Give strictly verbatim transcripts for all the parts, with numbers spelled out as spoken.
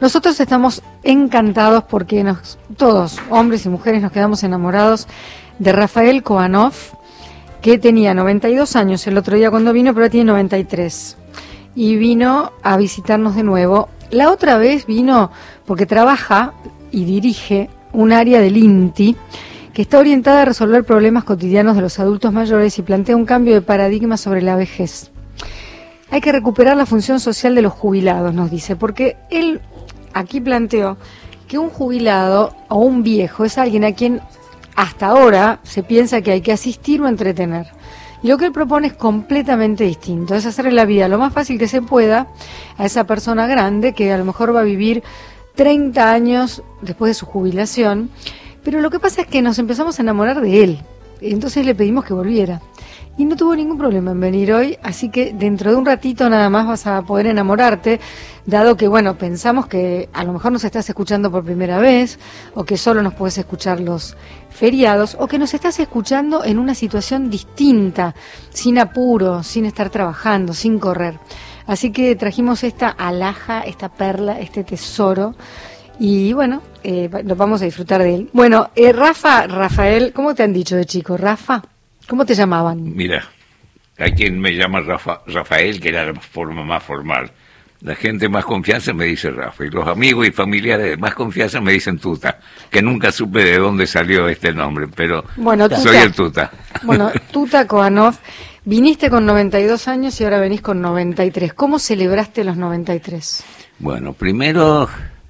Nosotros estamos encantados porque nos, todos, hombres y mujeres, nos quedamos enamorados de Rafael Kobanov, que tenía noventa y dos años el otro día cuando vino, pero tiene noventa y tres. Y vino a visitarnos de nuevo. La otra vez vino porque trabaja y dirige un área del INTI que está orientada a resolver problemas cotidianos de los adultos mayores y plantea un cambio de paradigma sobre la vejez. Hay que recuperar la función social de los jubilados, nos dice, porque él aquí planteó que un jubilado o un viejo es alguien a quien hasta ahora se piensa que hay que asistir o entretener. Y lo que él propone es completamente distinto, es hacerle la vida lo más fácil que se pueda a esa persona grande que a lo mejor va a vivir treinta años después de su jubilación, pero lo que pasa es que nos empezamos a enamorar de él, entonces le pedimos que volviera. Y no tuvo ningún problema en venir hoy, así que dentro de un ratito nada más vas a poder enamorarte, dado que, bueno, pensamos que a lo mejor nos estás escuchando por primera vez, o que solo nos puedes escuchar los feriados, o que nos estás escuchando en una situación distinta, sin apuro, sin estar trabajando, sin correr. Así que trajimos esta alhaja, esta perla, este tesoro, y bueno, eh, nos vamos a disfrutar de él. Bueno, eh, Rafa, Rafael, ¿cómo te han dicho de chico? Rafa. ¿Cómo te llamaban? Mira, hay quien me llama Rafa, Rafael, que era la forma más formal. La gente más confianza me dice Rafa, y los amigos y familiares de más confianza me dicen Tuta, que nunca supe de dónde salió este nombre, pero bueno, soy Tuta, el Tuta. Bueno, Tuta Kobanov, viniste con noventa y dos años y ahora venís con noventa y tres. ¿Cómo celebraste los noventa y tres? Bueno, primero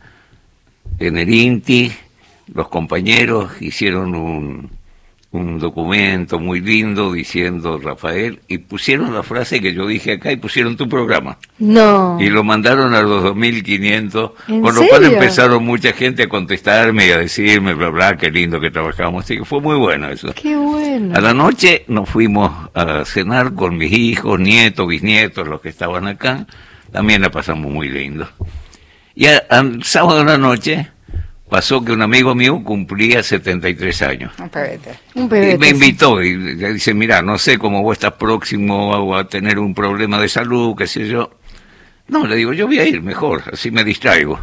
en el INTI los compañeros hicieron un... un documento muy lindo diciendo Rafael, y pusieron la frase que yo dije acá y pusieron tu programa. No. Y lo mandaron a los dos mil quinientos, ¿En con lo serio? cual empezaron mucha gente a contestarme y a decirme, bla, bla, qué lindo que trabajamos. Así que fue muy bueno eso. Qué bueno. A la noche nos fuimos a cenar con mis hijos, nietos, bisnietos, los que estaban acá. También la pasamos muy lindo. Y al sábado de la noche pasó que un amigo mío cumplía setenta y tres años. Un pebete. Un pebete. Y me invitó y le dice, mira, no sé cómo vos estás próximo a tener un problema de salud, qué sé yo. No, le digo, yo voy a ir mejor, así me distraigo.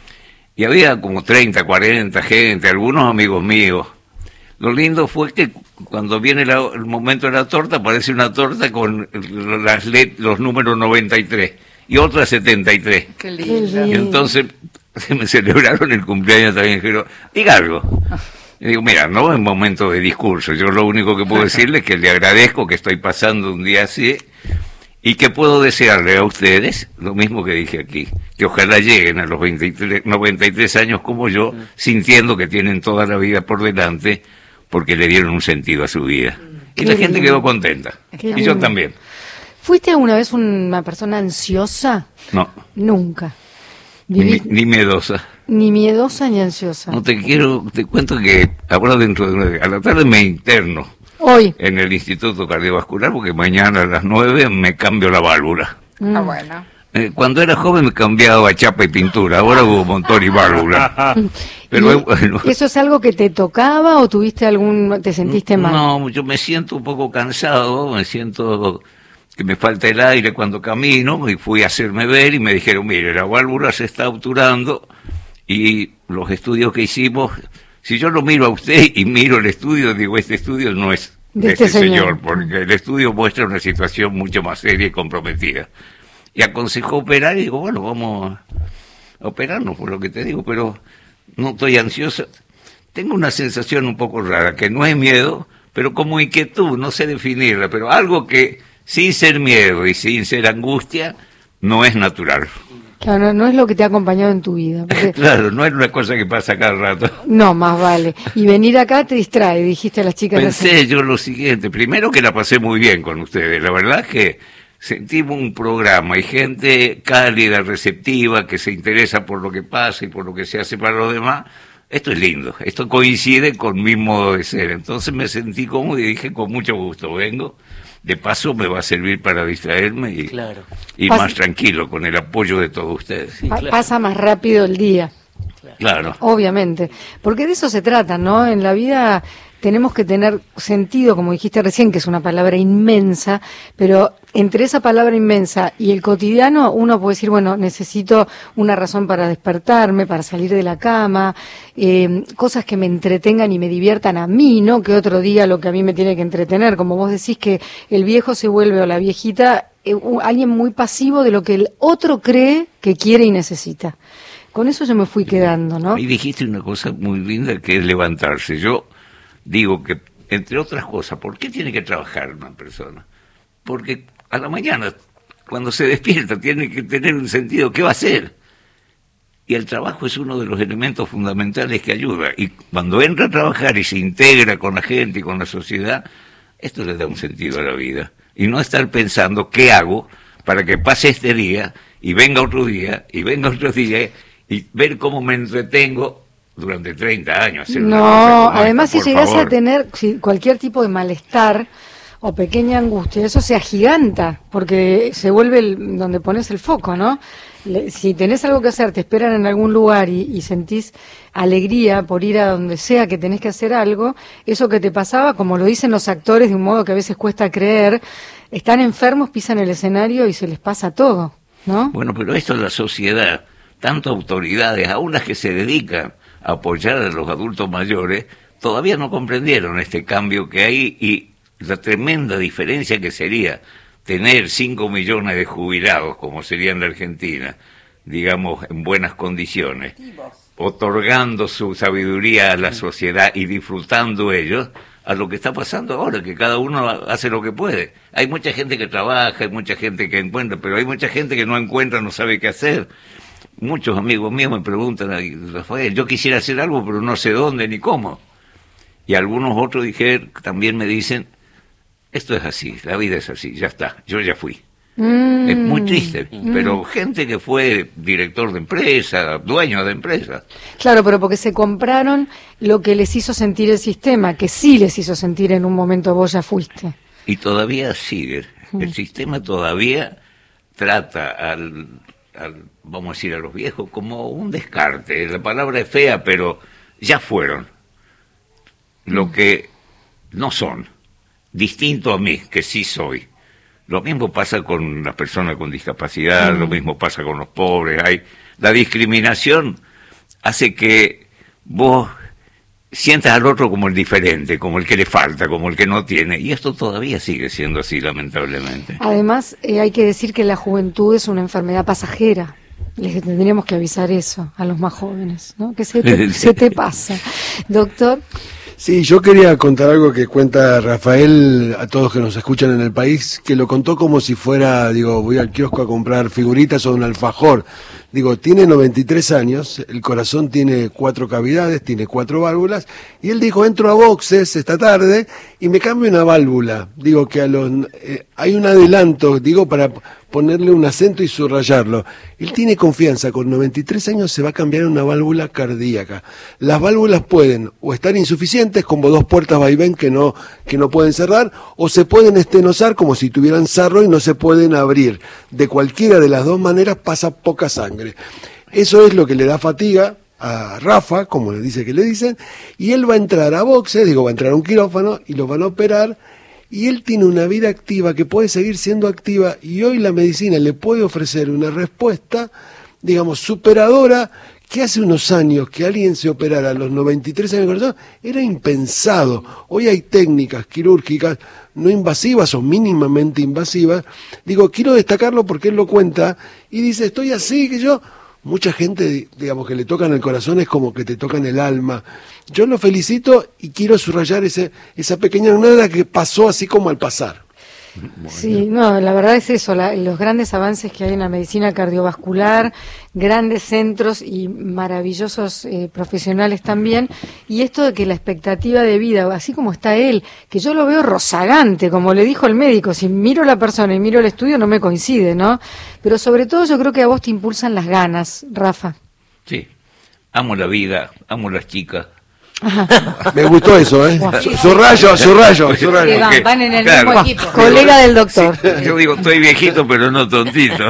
Y había como treinta, cuarenta gente, algunos amigos míos. Lo lindo fue que cuando viene la, el momento de la torta, aparece una torta con las let, los números noventa y tres y otra setenta y tres. Qué lindo. Y entonces se me celebraron el cumpleaños también, dijeron, diga algo. Y digo, mira, no es momento de discurso, yo lo único que puedo decirles es que le agradezco que estoy pasando un día así, y que puedo desearle a ustedes lo mismo que dije aquí, que ojalá lleguen a los veintitrés, noventa y tres años como yo, sintiendo que tienen toda la vida por delante, porque le dieron un sentido a su vida. Y la gente quedó contenta, y yo también. ¿Fuiste alguna vez una persona ansiosa? No. Nunca. Ni, ni miedosa. Ni miedosa ni ansiosa. No te quiero, te cuento que ahora dentro de una, a la tarde me interno. Hoy. En el Instituto Cardiovascular, porque mañana a las nueve me cambio la válvula. Mm. Ah, bueno. Eh, cuando era joven me cambiaba a chapa y pintura, ahora hubo motor y válvula. Pero ¿Y bueno, ¿eso es algo que te tocaba o tuviste algún, te sentiste mal? no, yo me siento un poco cansado, me siento que me falta el aire cuando camino, y fui a hacerme ver y me dijeron, mire, la válvula se está obturando, y los estudios que hicimos, si yo lo miro a usted y miro el estudio, digo, este estudio no es de, de este, este señor. señor, porque el estudio muestra una situación mucho más seria y comprometida. Y aconsejó operar, y digo, bueno, vamos a operarnos, por lo que te digo, pero no estoy ansiosa. Tengo una sensación un poco rara, que no es miedo, pero como inquietud, no sé definirla, pero algo que sin ser miedo y sin ser angustia, no es natural. Claro, no, no es lo que te ha acompañado en tu vida. Porque... Claro, no es una cosa que pasa cada rato. No, más vale. Y venir acá te distrae, dijiste a las chicas. Pensé así. yo lo siguiente, primero que la pasé muy bien con ustedes, la verdad es que sentimos un programa y gente cálida, receptiva, que se interesa por lo que pasa y por lo que se hace para los demás. Esto es lindo, esto coincide con mi modo de ser, entonces me sentí cómodo y dije, con mucho gusto vengo. De paso me va a servir para distraerme y, claro. y Pas más tranquilo con el apoyo de todos ustedes. Sí, claro. Pasa más rápido el día. Claro. Obviamente, porque de eso se trata, ¿no? En la vida tenemos que tener sentido, como dijiste recién, que es una palabra inmensa, pero entre esa palabra inmensa y el cotidiano uno puede decir, bueno, necesito una razón para despertarme, para salir de la cama, eh, cosas que me entretengan y me diviertan a mí, no que otro día lo que a mí me tiene que entretener, como vos decís que el viejo se vuelve o la viejita eh, alguien muy pasivo de lo que el otro cree que quiere y necesita. Con eso yo me fui quedando, ¿no? Y dijiste una cosa muy linda que es levantarse. Yo digo que, entre otras cosas, ¿por qué tiene que trabajar una persona? Porque a la mañana, cuando se despierta, tiene que tener un sentido. ¿Qué va a hacer? Y el trabajo es uno de los elementos fundamentales que ayuda. Y cuando entra a trabajar y se integra con la gente y con la sociedad, esto le da un sentido a la vida. Y no estar pensando, ¿qué hago para que pase este día y venga otro día y venga otro día y ver cómo me entretengo durante treinta años? Hacer una cosa No, como además esta, si por llegas favor. a tener si, cualquier tipo de malestar o pequeña angustia, eso se agiganta, porque se vuelve el, donde pones el foco, ¿no? Le, si tenés algo que hacer, te esperan en algún lugar y, y sentís alegría por ir a donde sea que tenés que hacer algo, eso que te pasaba, como lo dicen los actores de un modo que a veces cuesta creer, están enfermos, pisan el escenario y se les pasa todo, ¿no? Bueno, pero esto es la sociedad, tanto autoridades, aún las que se dedican a apoyar a los adultos mayores, todavía no comprendieron este cambio que hay y la tremenda diferencia que sería tener cinco millones de jubilados, como sería en la Argentina, digamos, en buenas condiciones, otorgando su sabiduría a la sociedad y disfrutando ellos, a lo que está pasando ahora, que cada uno hace lo que puede. Hay mucha gente que trabaja, hay mucha gente que encuentra, pero hay mucha gente que no encuentra, no sabe qué hacer. Muchos amigos míos me preguntan, Rafael, yo quisiera hacer algo, pero no sé dónde ni cómo. Y algunos otros dije, también me dicen, esto es así, la vida es así, ya está, yo ya fui. Mm. Es muy triste, mm. pero gente que fue director de empresa, dueño de empresa. Claro, pero porque se compraron lo que les hizo sentir el sistema, que sí les hizo sentir en un momento vos ya fuiste. Y todavía sigue, mm. el sistema todavía trata al, al, vamos a decir, a los viejos como un descarte. La palabra es fea, pero ya fueron lo mm. que no son. Distinto a mí, que sí soy. Lo mismo pasa con las personas con discapacidad, mm. lo mismo pasa con los pobres. Hay la discriminación hace que vos sientas al otro como el diferente, como el que le falta, como el que no tiene. Y esto todavía sigue siendo así, lamentablemente. Además, eh, hay que decir que la juventud es una enfermedad pasajera. Les tendríamos que avisar eso a los más jóvenes, ¿no? Que se te, se te pasa. Doctor. Sí, yo quería contar algo que cuenta Rafael a todos que nos escuchan en el país, que lo contó como si fuera, digo, voy al kiosco a comprar figuritas o un alfajor. Digo, tiene noventa y tres años, el corazón tiene cuatro cavidades, tiene cuatro válvulas, y él dijo, entro a boxes esta tarde y me cambio una válvula. Digo que a los eh, hay un adelanto, digo, para ponerle un acento y subrayarlo. Él tiene confianza, con noventa y tres años se va a cambiar una válvula cardíaca. Las válvulas pueden o estar insuficientes, como dos puertas vaivén que no, que no pueden cerrar, o se pueden estenosar como si tuvieran sarro y no se pueden abrir. De cualquiera de las dos maneras pasa poca sangre. Eso es lo que le da fatiga a Rafa, como le dice que le dicen, y él va a entrar a boxes, digo, va a entrar a un quirófano y lo van a operar, y él tiene una vida activa que puede seguir siendo activa, y hoy la medicina le puede ofrecer una respuesta, digamos, superadora, que hace unos años que alguien se operara a los noventa y tres años de corazón era impensado. Hoy hay técnicas quirúrgicas no invasivas o mínimamente invasivas. Digo, quiero destacarlo porque él lo cuenta y dice, estoy así, que yo... Mucha gente, digamos, que le tocan el corazón es como que te tocan el alma. Yo lo felicito y quiero subrayar ese, esa pequeña nada que pasó así como al pasar. Bueno. Sí, no, la verdad es eso, la, los grandes avances que hay en la medicina cardiovascular, grandes centros y maravillosos eh, profesionales también, y esto de que la expectativa de vida, así como está él, que yo lo veo rozagante, como le dijo el médico, si miro la persona y miro el estudio no me coincide, ¿no? Pero sobre todo yo creo que a vos te impulsan las ganas, Rafa. Sí, amo la vida, amo las chicas. Ajá. Me gustó eso, ¿eh? Subrayo, subrayo, subrayo. Van, van en el claro, mismo equipo. Colega del doctor. Sí, yo digo, estoy viejito, pero no tontito.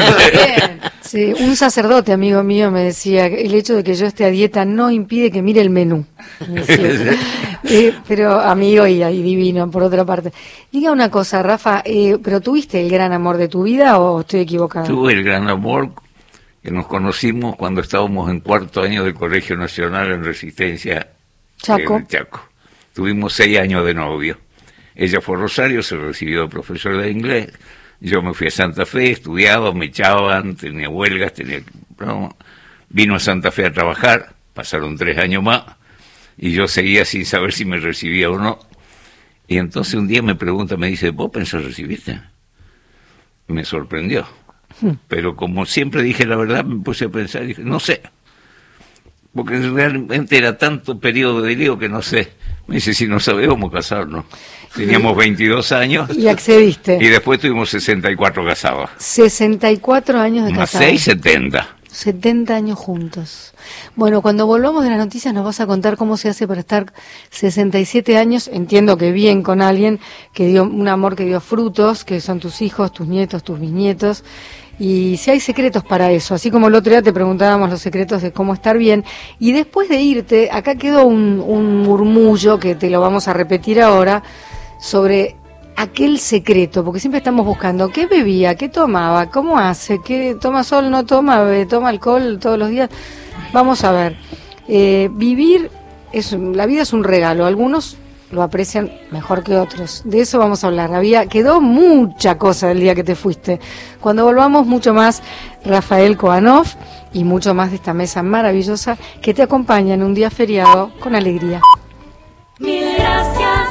Sí, un sacerdote amigo mío me decía, el hecho de que yo esté a dieta no impide que mire el menú. Eh, pero amigo y, y divino, por otra parte. Diga una cosa, Rafa, eh, ¿pero tuviste el gran amor de tu vida o estoy equivocado? Tuve el gran amor que nos conocimos cuando estábamos en cuarto año del Colegio Nacional en Resistencia Chaco. En Chaco. Tuvimos seis años de novio. Ella fue a Rosario, se recibió de profesora de inglés. Yo me fui a Santa Fe, estudiaba, me echaban, tenía huelgas, tenía... No, vino a Santa Fe a trabajar, pasaron tres años más, y yo seguía sin saber si me recibía o no. Y entonces un día me pregunta, me dice, ¿vos pensás recibirte? Me sorprendió. Hmm. Pero como siempre dije la verdad, me puse a pensar, y dije, no sé. Porque realmente era tanto periodo de lío que no sé. Me dice, si no sabíamos casarnos. Teníamos veintidós años. Y accediste. Y después tuvimos sesenta y cuatro casados. sesenta y cuatro años de Más casados. seis, setenta. setenta años juntos. Bueno, cuando volvamos de las noticias nos vas a contar cómo se hace para estar sesenta y siete años, entiendo que bien, con alguien que dio un amor que dio frutos, que son tus hijos, tus nietos, tus bisnietos, y si hay secretos para eso, así como el otro día te preguntábamos los secretos de cómo estar bien, y después de irte, acá quedó un, un murmullo que te lo vamos a repetir ahora, sobre aquel secreto, porque siempre estamos buscando qué bebía, qué tomaba, cómo hace, qué toma sol, no toma, bebe, toma alcohol todos los días. Vamos a ver, eh, vivir, es, la vida es un regalo, algunos lo aprecian mejor que otros, de eso vamos a hablar. Había, quedó mucha cosa el día que te fuiste. Cuando volvamos, mucho más Rafael Kohanov y mucho más de esta mesa maravillosa que te acompaña en un día feriado con alegría. Mil gracias.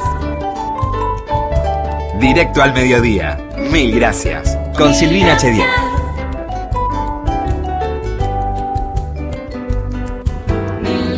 Directo al mediodía. Mil gracias. Con Mil Silvina H diez. Mil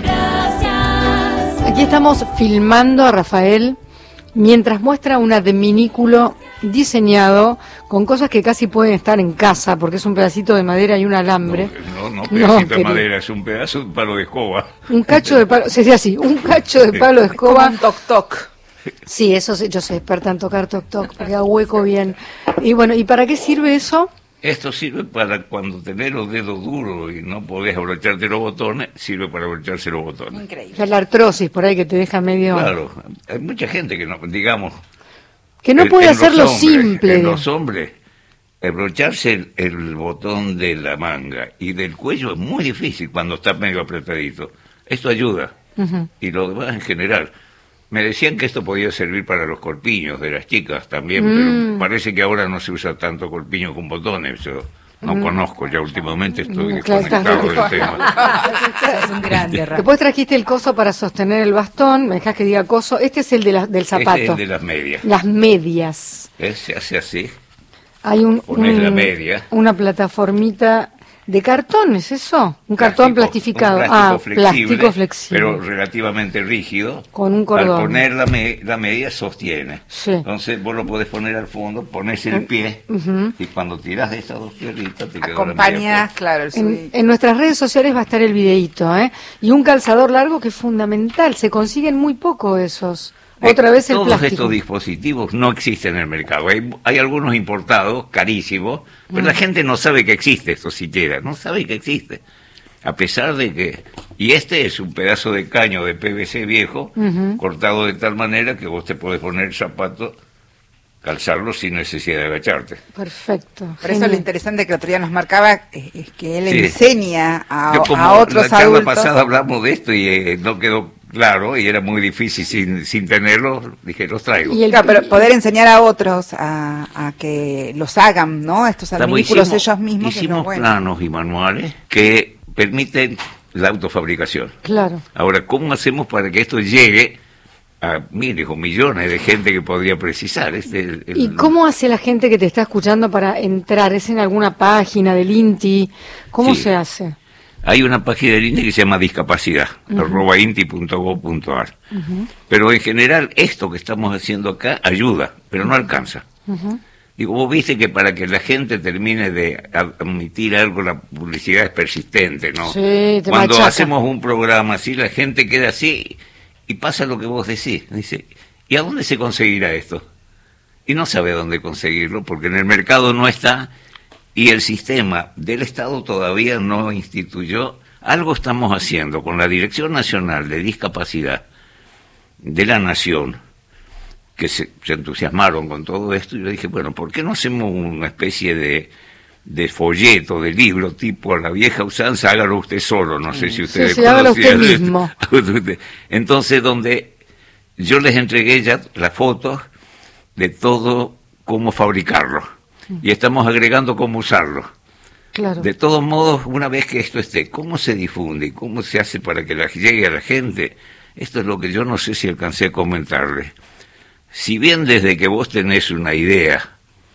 gracias. Aquí estamos filmando a Rafael mientras muestra un adminículo diseñado con cosas que casi pueden estar en casa, porque es un pedacito de madera y un alambre. No, no, no pedacito No, de querido. madera, es un pedazo de palo de escoba. Un cacho de palo, se dice así, un cacho de palo de escoba. Un toc toc. Sí, eso sí, yo soy experta en tocar toc toc, porque hago hueco bien. Y bueno, ¿y para qué sirve eso? Esto sirve para cuando tenés los dedos duros y no podés abrocharte los botones, sirve para abrocharse los botones. Increíble. O sea, la artrosis por ahí que te deja medio... Claro, hay mucha gente que no, digamos... Que no en- puede en los hacerlo hombres, simple. En los hombres, abrocharse el, el botón de la manga y del cuello es muy difícil cuando está medio apretadito. Esto ayuda. Ujú. Y lo demás en general. Me decían que esto podía servir para los corpiños de las chicas también, Mm. pero parece que ahora no se usa tanto corpiño con botones. Yo no conozco, ya últimamente estoy Mm, claro, estás desconectado del tema. Es un grande, Rafa. Después trajiste el coso para sostener el bastón, me dejás que diga coso, este es el de la, del zapato. Este es el de las medias. Las medias. ¿Ves? Se hace así. Hay un, Pones un- la media. una plataformita de cartón, ¿es eso? Un cartón Plástico, plastificado. un plástico ah, flexible, plástico flexible. pero relativamente rígido. Con un cordón. Al poner la, me- la media sostiene. Sí. Entonces vos lo podés poner al fondo, pones el pie Ujú. y cuando tirás de estas dos pierritas te queda la media Acompañas, puesta. claro, el En, subí. en nuestras redes sociales va a estar el videíto, ¿eh? Y un calzador largo que es fundamental, se consiguen muy poco esos. Otra vez el Todos plástico. estos dispositivos no existen en el mercado. Hay, hay algunos importados, carísimos, pero Mm. la gente no sabe que existe esto siquiera, no sabe que existe. A pesar de que... Y este es un pedazo de caño de P V C viejo, Ujú. cortado de tal manera que vos te podés poner el zapato, calzarlo sin necesidad de agacharte. Perfecto. Por eso genial. lo interesante que otro día nos marcaba eh, es que él Sí. enseña a, Yo como a otros la charla adultos. pasada hablamos de esto y eh, no quedó claro y era muy difícil sin, sin tenerlo, dije, los traigo. Y el- Claro, pero poder enseñar a otros a, a que los hagan, ¿no? Estos Estamos- adminículos hicimos- ellos mismos. es lo Hicimos bueno. planos y manuales que permiten la autofabricación. Claro. Ahora, ¿cómo hacemos para que esto llegue a miles o millones de gente que podría precisar? Este, el- el- ¿Y cómo hace la gente que te está escuchando para entrar? ¿Es en alguna página del INTI? ¿Cómo Sí. se hace? Hay una página del INTI que se llama discapacidad, arroba inti punto gob punto ar. Pero en general, esto que estamos haciendo acá ayuda, pero no alcanza. Digo, vos viste que para que la gente termine de admitir algo, la publicidad es persistente, ¿no? Sí, te Cuando machaca. hacemos un programa así, la gente queda así y pasa lo que vos decís. Dice, ¿y a dónde se conseguirá esto? Y no sabe dónde conseguirlo porque en el mercado no está y el sistema del Estado todavía no instituyó. Algo estamos haciendo con la Dirección Nacional de Discapacidad. de La Nación, que se, se entusiasmaron con todo esto, y yo dije, bueno, ¿por qué no hacemos una especie de, de folleto, de libro, tipo a la vieja usanza, hágalo usted solo, no sé si ustedes sí, sí, hágalo usted conocían mismo. Entonces, donde yo les entregué ya las fotos de todo cómo fabricarlo, y estamos agregando cómo usarlo. Claro. De todos modos, una vez que esto esté, ¿cómo se difunde? ¿Cómo se hace para que la, llegue a la gente? Esto es lo que yo no sé si alcancé a comentarle. Si bien desde que vos tenés una idea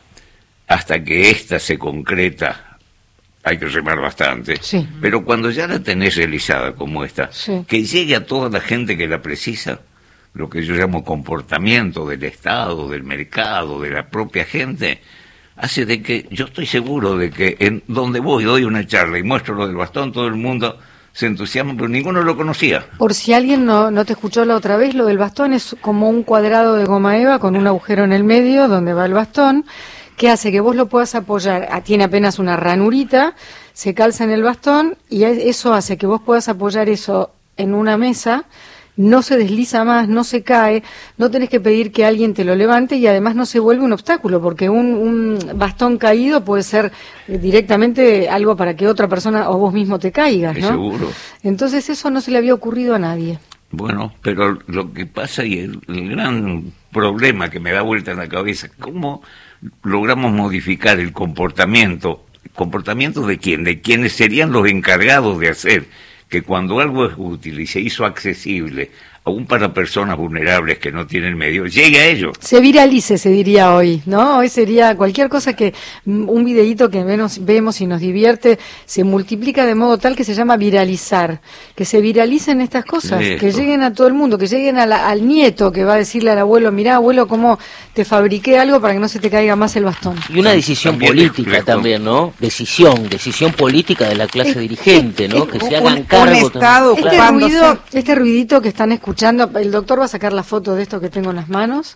hasta que ésta se concreta, hay que remar bastante, Sí. pero cuando ya la tenés realizada como esta, Sí. que llegue a toda la gente que la precisa, lo que yo llamo comportamiento del Estado, del mercado, de la propia gente, hace de que, yo estoy seguro de que en donde voy, doy una charla y muestro lo del bastón, todo el mundo se entusiasma, pero ninguno lo conocía. Por si alguien no, no te escuchó la otra vez, lo del bastón es como un cuadrado de goma eva con un agujero en el medio donde va el bastón, que hace que vos lo puedas apoyar. Ah, tiene apenas una ranurita, se calza en el bastón y eso hace que vos puedas apoyar eso en una mesa, no se desliza más, no se cae, no tenés que pedir que alguien te lo levante y además no se vuelve un obstáculo, porque un, un bastón caído puede ser directamente algo para que otra persona o vos mismo te caigas, ¿no? Seguro. Entonces eso no se le había ocurrido a nadie. Bueno, pero lo que pasa y el, el gran problema que me da vuelta en la cabeza, ¿cómo logramos modificar el comportamiento? ¿El comportamiento de quién? De quienes serían los encargados de hacer que cuando algo es útil y se hizo accesible, aún para personas vulnerables que no tienen medio, llegue a ellos. Se viralice, se diría hoy, ¿no? Hoy sería cualquier cosa que, mm, un videíto que menos vemos y nos divierte, se multiplica de modo tal que se llama viralizar, que se viralicen estas cosas, Esto. que lleguen a todo el mundo, que lleguen a la- al nieto que va a decirle al abuelo, mirá abuelo, cómo te fabriqué algo para que no se te caiga más el bastón. Y una decisión También política reflejo. también, ¿no? Decisión, decisión política de la clase Es- dirigente, ¿no? es- Que es se un- hagan un cargo estado también. Este ocupándose. ruido, este ruidito que están escuchando, el doctor va a sacar la foto de esto que tengo en las manos,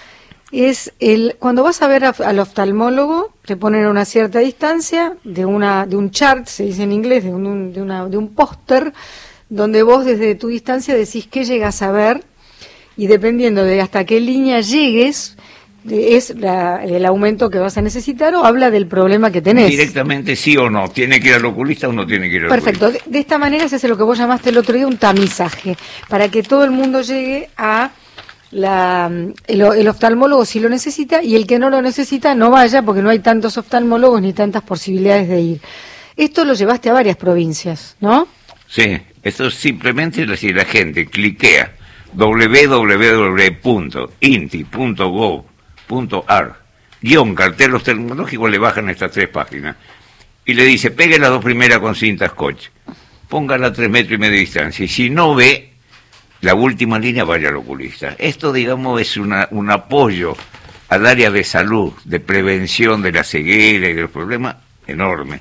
es el cuando vas a ver a- al oftalmólogo, te ponen a una cierta distancia de una de un chart, se dice en inglés, de un, de una, de un póster, donde vos desde tu distancia decís qué llegas a ver, y dependiendo de hasta qué línea llegues, de- es la- el aumento que vas a necesitar o habla del problema que tenés. Directamente sí o no, ¿tiene que ir al oculista o no tiene que ir al Perfecto. oculista? De, de esta manera se hace lo que vos llamaste el otro día un tamizaje, para que todo el mundo llegue a la, el, el oftalmólogo si lo necesita, y el que no lo necesita no vaya, porque no hay tantos oftalmólogos ni tantas posibilidades de ir. Esto lo llevaste a varias provincias, ¿no? Sí, esto es simplemente si la gente cliquea doble u doble u doble u punto inti punto gov punto ar guión cartel oftalmológico, le bajan estas tres páginas y le dice, pegue las dos primeras con cinta scotch, póngala a tres metros y medio de distancia, y si no ve la última línea, vaya al oculista. Esto, digamos, es una, un apoyo al área de salud, de prevención de la ceguera y de los problemas enorme.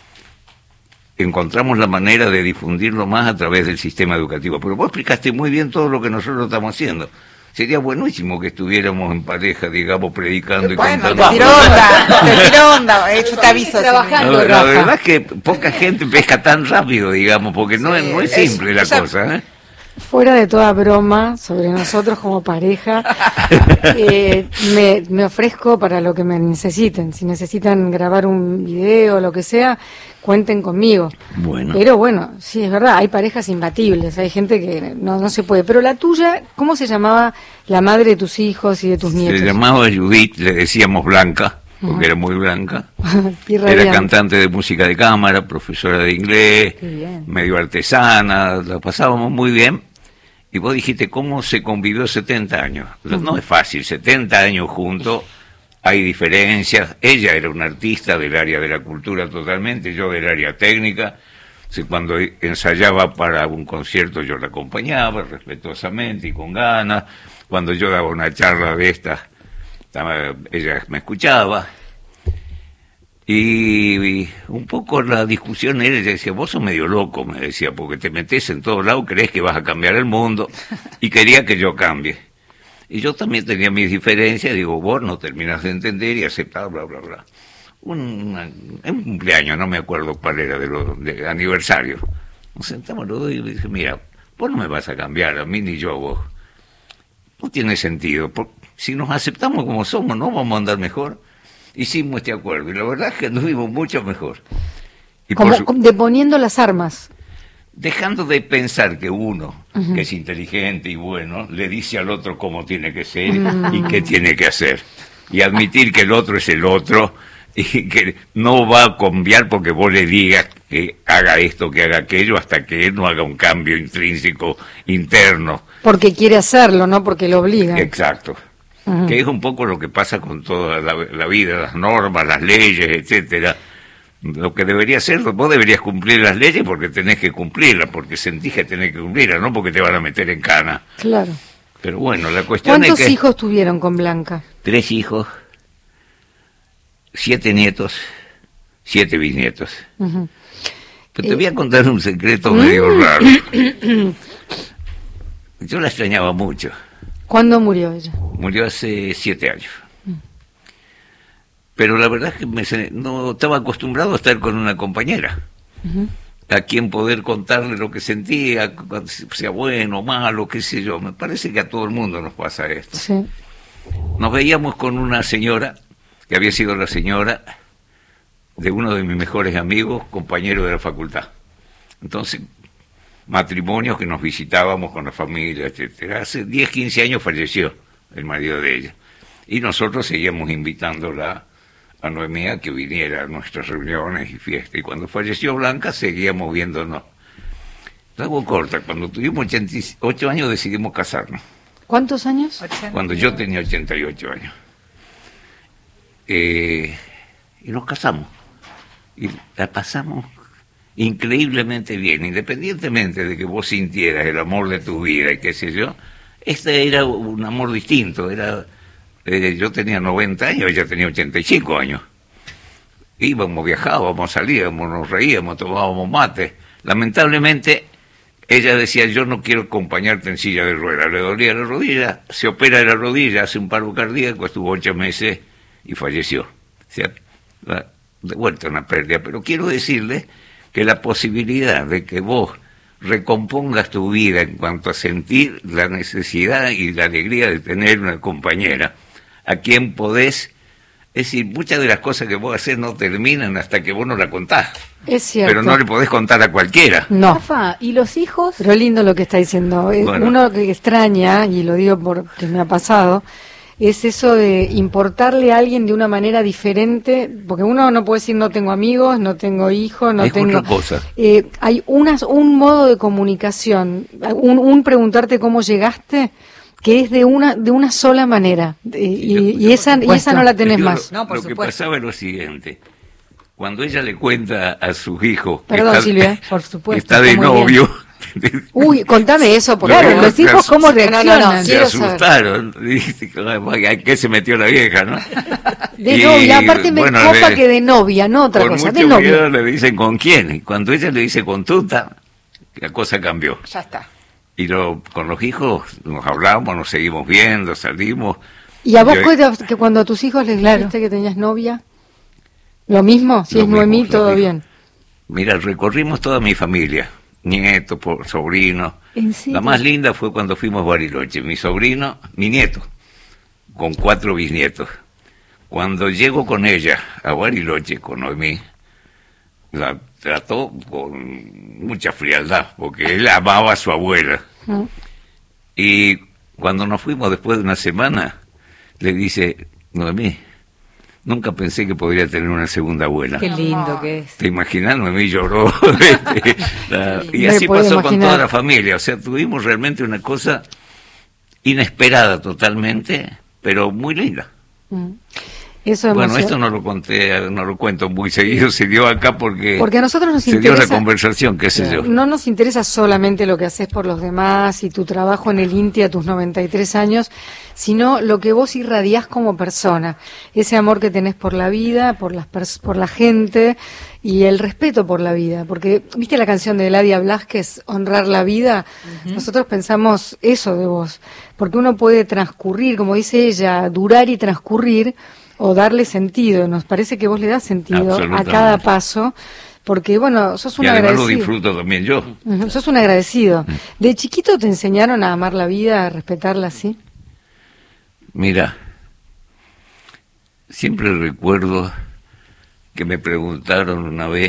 Encontramos la manera de difundirlo más a través del sistema educativo. Pero vos explicaste muy bien todo lo que nosotros estamos haciendo. Sería buenísimo que estuviéramos en pareja, digamos, predicando y Bueno, contando. te tiró onda, te tiró onda, eh, yo te aviso. Trabajando. No, la Rafa. verdad es que poca gente pesca tan rápido, digamos, porque no, es, no es es- simple la esa- cosa, ¿eh? Fuera de toda broma sobre nosotros como pareja, eh, me, me ofrezco para lo que me necesiten. Si necesitan grabar un video o lo que sea, cuenten conmigo. Bueno. Pero bueno, sí, es verdad, hay parejas imbatibles, hay gente que no, no se puede. Pero la tuya, ¿cómo se llamaba la madre de tus hijos y de tus nietos? Se llamaba Judith, le decíamos Blanca, porque Ujú. era muy blanca. Pirra Era Bianca. cantante de música de cámara, profesora de inglés, Qué bien. medio artesana, la pasábamos muy bien. Y vos dijiste, ¿cómo se convivió setenta años? No es fácil, setenta años juntos, hay diferencias. Ella era una artista del área de la cultura totalmente, yo del área técnica. Si cuando ensayaba para un concierto yo la acompañaba respetuosamente y con ganas. Cuando yo daba una charla de estas, estaba- ella me escuchaba. Y, y un poco la discusión era, ella decía, vos sos medio loco, me decía, porque te metés en todos lados, crees que vas a cambiar el mundo, y quería que yo cambie. Y yo también tenía mis diferencias, digo, vos no terminás de entender y aceptar, bla, bla, bla. Un, una- un cumpleaños, no me acuerdo cuál era, de los de aniversario. Nos sentamos los dos y le dije, mira, vos no me vas a cambiar, a mí ni yo a vos. no tiene sentido. Por, si nos aceptamos como somos, ¿no vamos a andar mejor? Hicimos este acuerdo y la verdad es que anduvimos mucho mejor. Y Como, por su- como deponiendo las armas. dejando de pensar que uno, Ujú. que es inteligente y bueno, le dice al otro cómo tiene que ser y qué tiene que hacer. Y admitir que el otro es el otro y que no va a cambiar porque vos le digas que haga esto, que haga aquello, hasta que él no haga un cambio intrínseco, interno. Porque quiere hacerlo, no porque lo obliga. Exacto. Ujú. Que es un poco lo que pasa con toda la, la vida, las normas, las leyes, etcétera. Lo que debería ser, vos deberías cumplir las leyes porque tenés que cumplirlas, porque sentís que tenés que cumplirlas, no porque te van a meter en cana. Claro. Pero bueno, la cuestión es ¿Cuántos que... hijos tuvieron con Blanca? Tres hijos, siete nietos, siete bisnietos. Ujú. Pero te voy a contar un secreto medio raro. Yo la extrañaba mucho. ¿Cuándo murió ella? Murió hace siete años. Pero la verdad es que me, se- no estaba acostumbrado a estar con una compañera, Ujú. a quien poder contarle lo que sentía, cu- sea bueno o malo, qué sé yo. Me parece que a todo el mundo nos pasa esto. Sí. Nos veíamos con una señora, que había sido la señora de uno de mis mejores amigos, compañero de la facultad. Entonces, matrimonios que nos visitábamos con la familia, etcétera. Hace diez, quince años falleció el marido de ella. Y nosotros seguíamos invitándola a Noemí a que viniera a nuestras reuniones y fiestas. Y cuando falleció Blanca, seguíamos viéndonos. La hago corta, cuando tuvimos ochenta y ocho años decidimos casarnos. ¿Cuántos años? Cuando yo tenía ochenta y ocho años. Eh, y nos casamos. Y la pasamos increíblemente bien, independientemente de que vos sintieras el amor de tu vida y qué sé yo. Este era un amor distinto. Era, eh, yo tenía noventa años, ella tenía ochenta y cinco años. Íbamos, viajábamos, salíamos, nos reíamos, tomábamos mate. Lamentablemente, ella decía, yo no quiero acompañarte en silla de ruedas. Le dolía la rodilla, se opera de la rodilla, hace un paro cardíaco, estuvo ocho meses y falleció. O sea, la- de vuelta una pérdida. Pero quiero decirle que la posibilidad de que vos recompongas tu vida en cuanto a sentir la necesidad y la alegría de tener una compañera a quien podés... Es decir, muchas de las cosas que vos haces no terminan hasta que vos no la contás. Es cierto. Pero no le podés contar a cualquiera. No. Rafa, ¿y los hijos? Pero lindo lo que está diciendo. Eh, Bueno. Uno que extraña, y lo digo porque me ha pasado, es eso de importarle a alguien de una manera diferente, porque uno no puede decir no tengo amigos, no tengo hijos, no Es tengo... otra cosa. Eh, hay unas, un modo de comunicación, un, un preguntarte cómo llegaste, que es de una de una sola manera, eh, y, yo- y yo, esa, por y esa no la tenés Yo más. Lo, No, por lo que supuesto. pasaba es lo siguiente. Cuando ella le cuenta a sus hijos que Perdón, está, Silvia, por que supuesto. está de muy bien. novio, Uy, contame eso, porque Claro, claro, los se hijos as- cómo no, no, no, reaccionan. se Quiero saber. asustaron. Dice, "Ay, ¿a qué se metió la vieja, no?" De Y, novia, aparte me bueno, copa le- que de novia, no otra con cosa, mucho de novia. miedo le dicen con quién. Y cuando ella le dice con tuta, la cosa cambió. Ya está. Y lo, con los hijos nos hablamos, nos seguimos viendo, salimos. ¿Y a vos Yo- que, que cuando a tus hijos les dijiste que tenías novia? ¿Lo mismo? Si Lo es mismo, Noemí, lo todo mismo. bien. Mira, recorrimos toda mi familia, nietos, por- sobrinos. ¿En serio? La más linda fue cuando fuimos a Bariloche, mi sobrino, mi nieto, con cuatro bisnietos. Cuando llego con ella a Bariloche, con Noemí, la trató con mucha frialdad, porque él amaba a su abuela. Mm. Y cuando nos fuimos después de una semana, le dice, Noemí, nunca pensé que podría tener una segunda abuela. Qué lindo que es. ¿Te imaginas? Noemí lloró. Este, la- y Me así puedo pasó con imaginar. toda la familia. O sea, tuvimos realmente una cosa inesperada totalmente, pero muy linda. Mm. Eso Bueno, emociona. esto no lo conté, no lo cuento muy seguido, se dio acá porque, Porque a nosotros nos se dio interesa... la conversación, qué sé yo. No nos interesa solamente lo que haces por los demás y tu trabajo en el INTI a tus noventa y tres años, sino lo que vos irradiás como persona, ese amor que tenés por la vida, por las pers- por la gente y el respeto por la vida, porque viste la canción de Eladia Blasquez, Honrar la vida. Nosotros pensamos eso de vos, porque uno puede transcurrir, como dice ella, durar y transcurrir o darle sentido. Nos parece que vos le das sentido a Absolutamente. cada paso, porque bueno, sos un Y además lo agradecido. disfruto también yo. Ujú, sos un agradecido. ¿De chiquito te enseñaron a amar la vida, a respetarla así? Mira, siempre recuerdo que me preguntaron una vez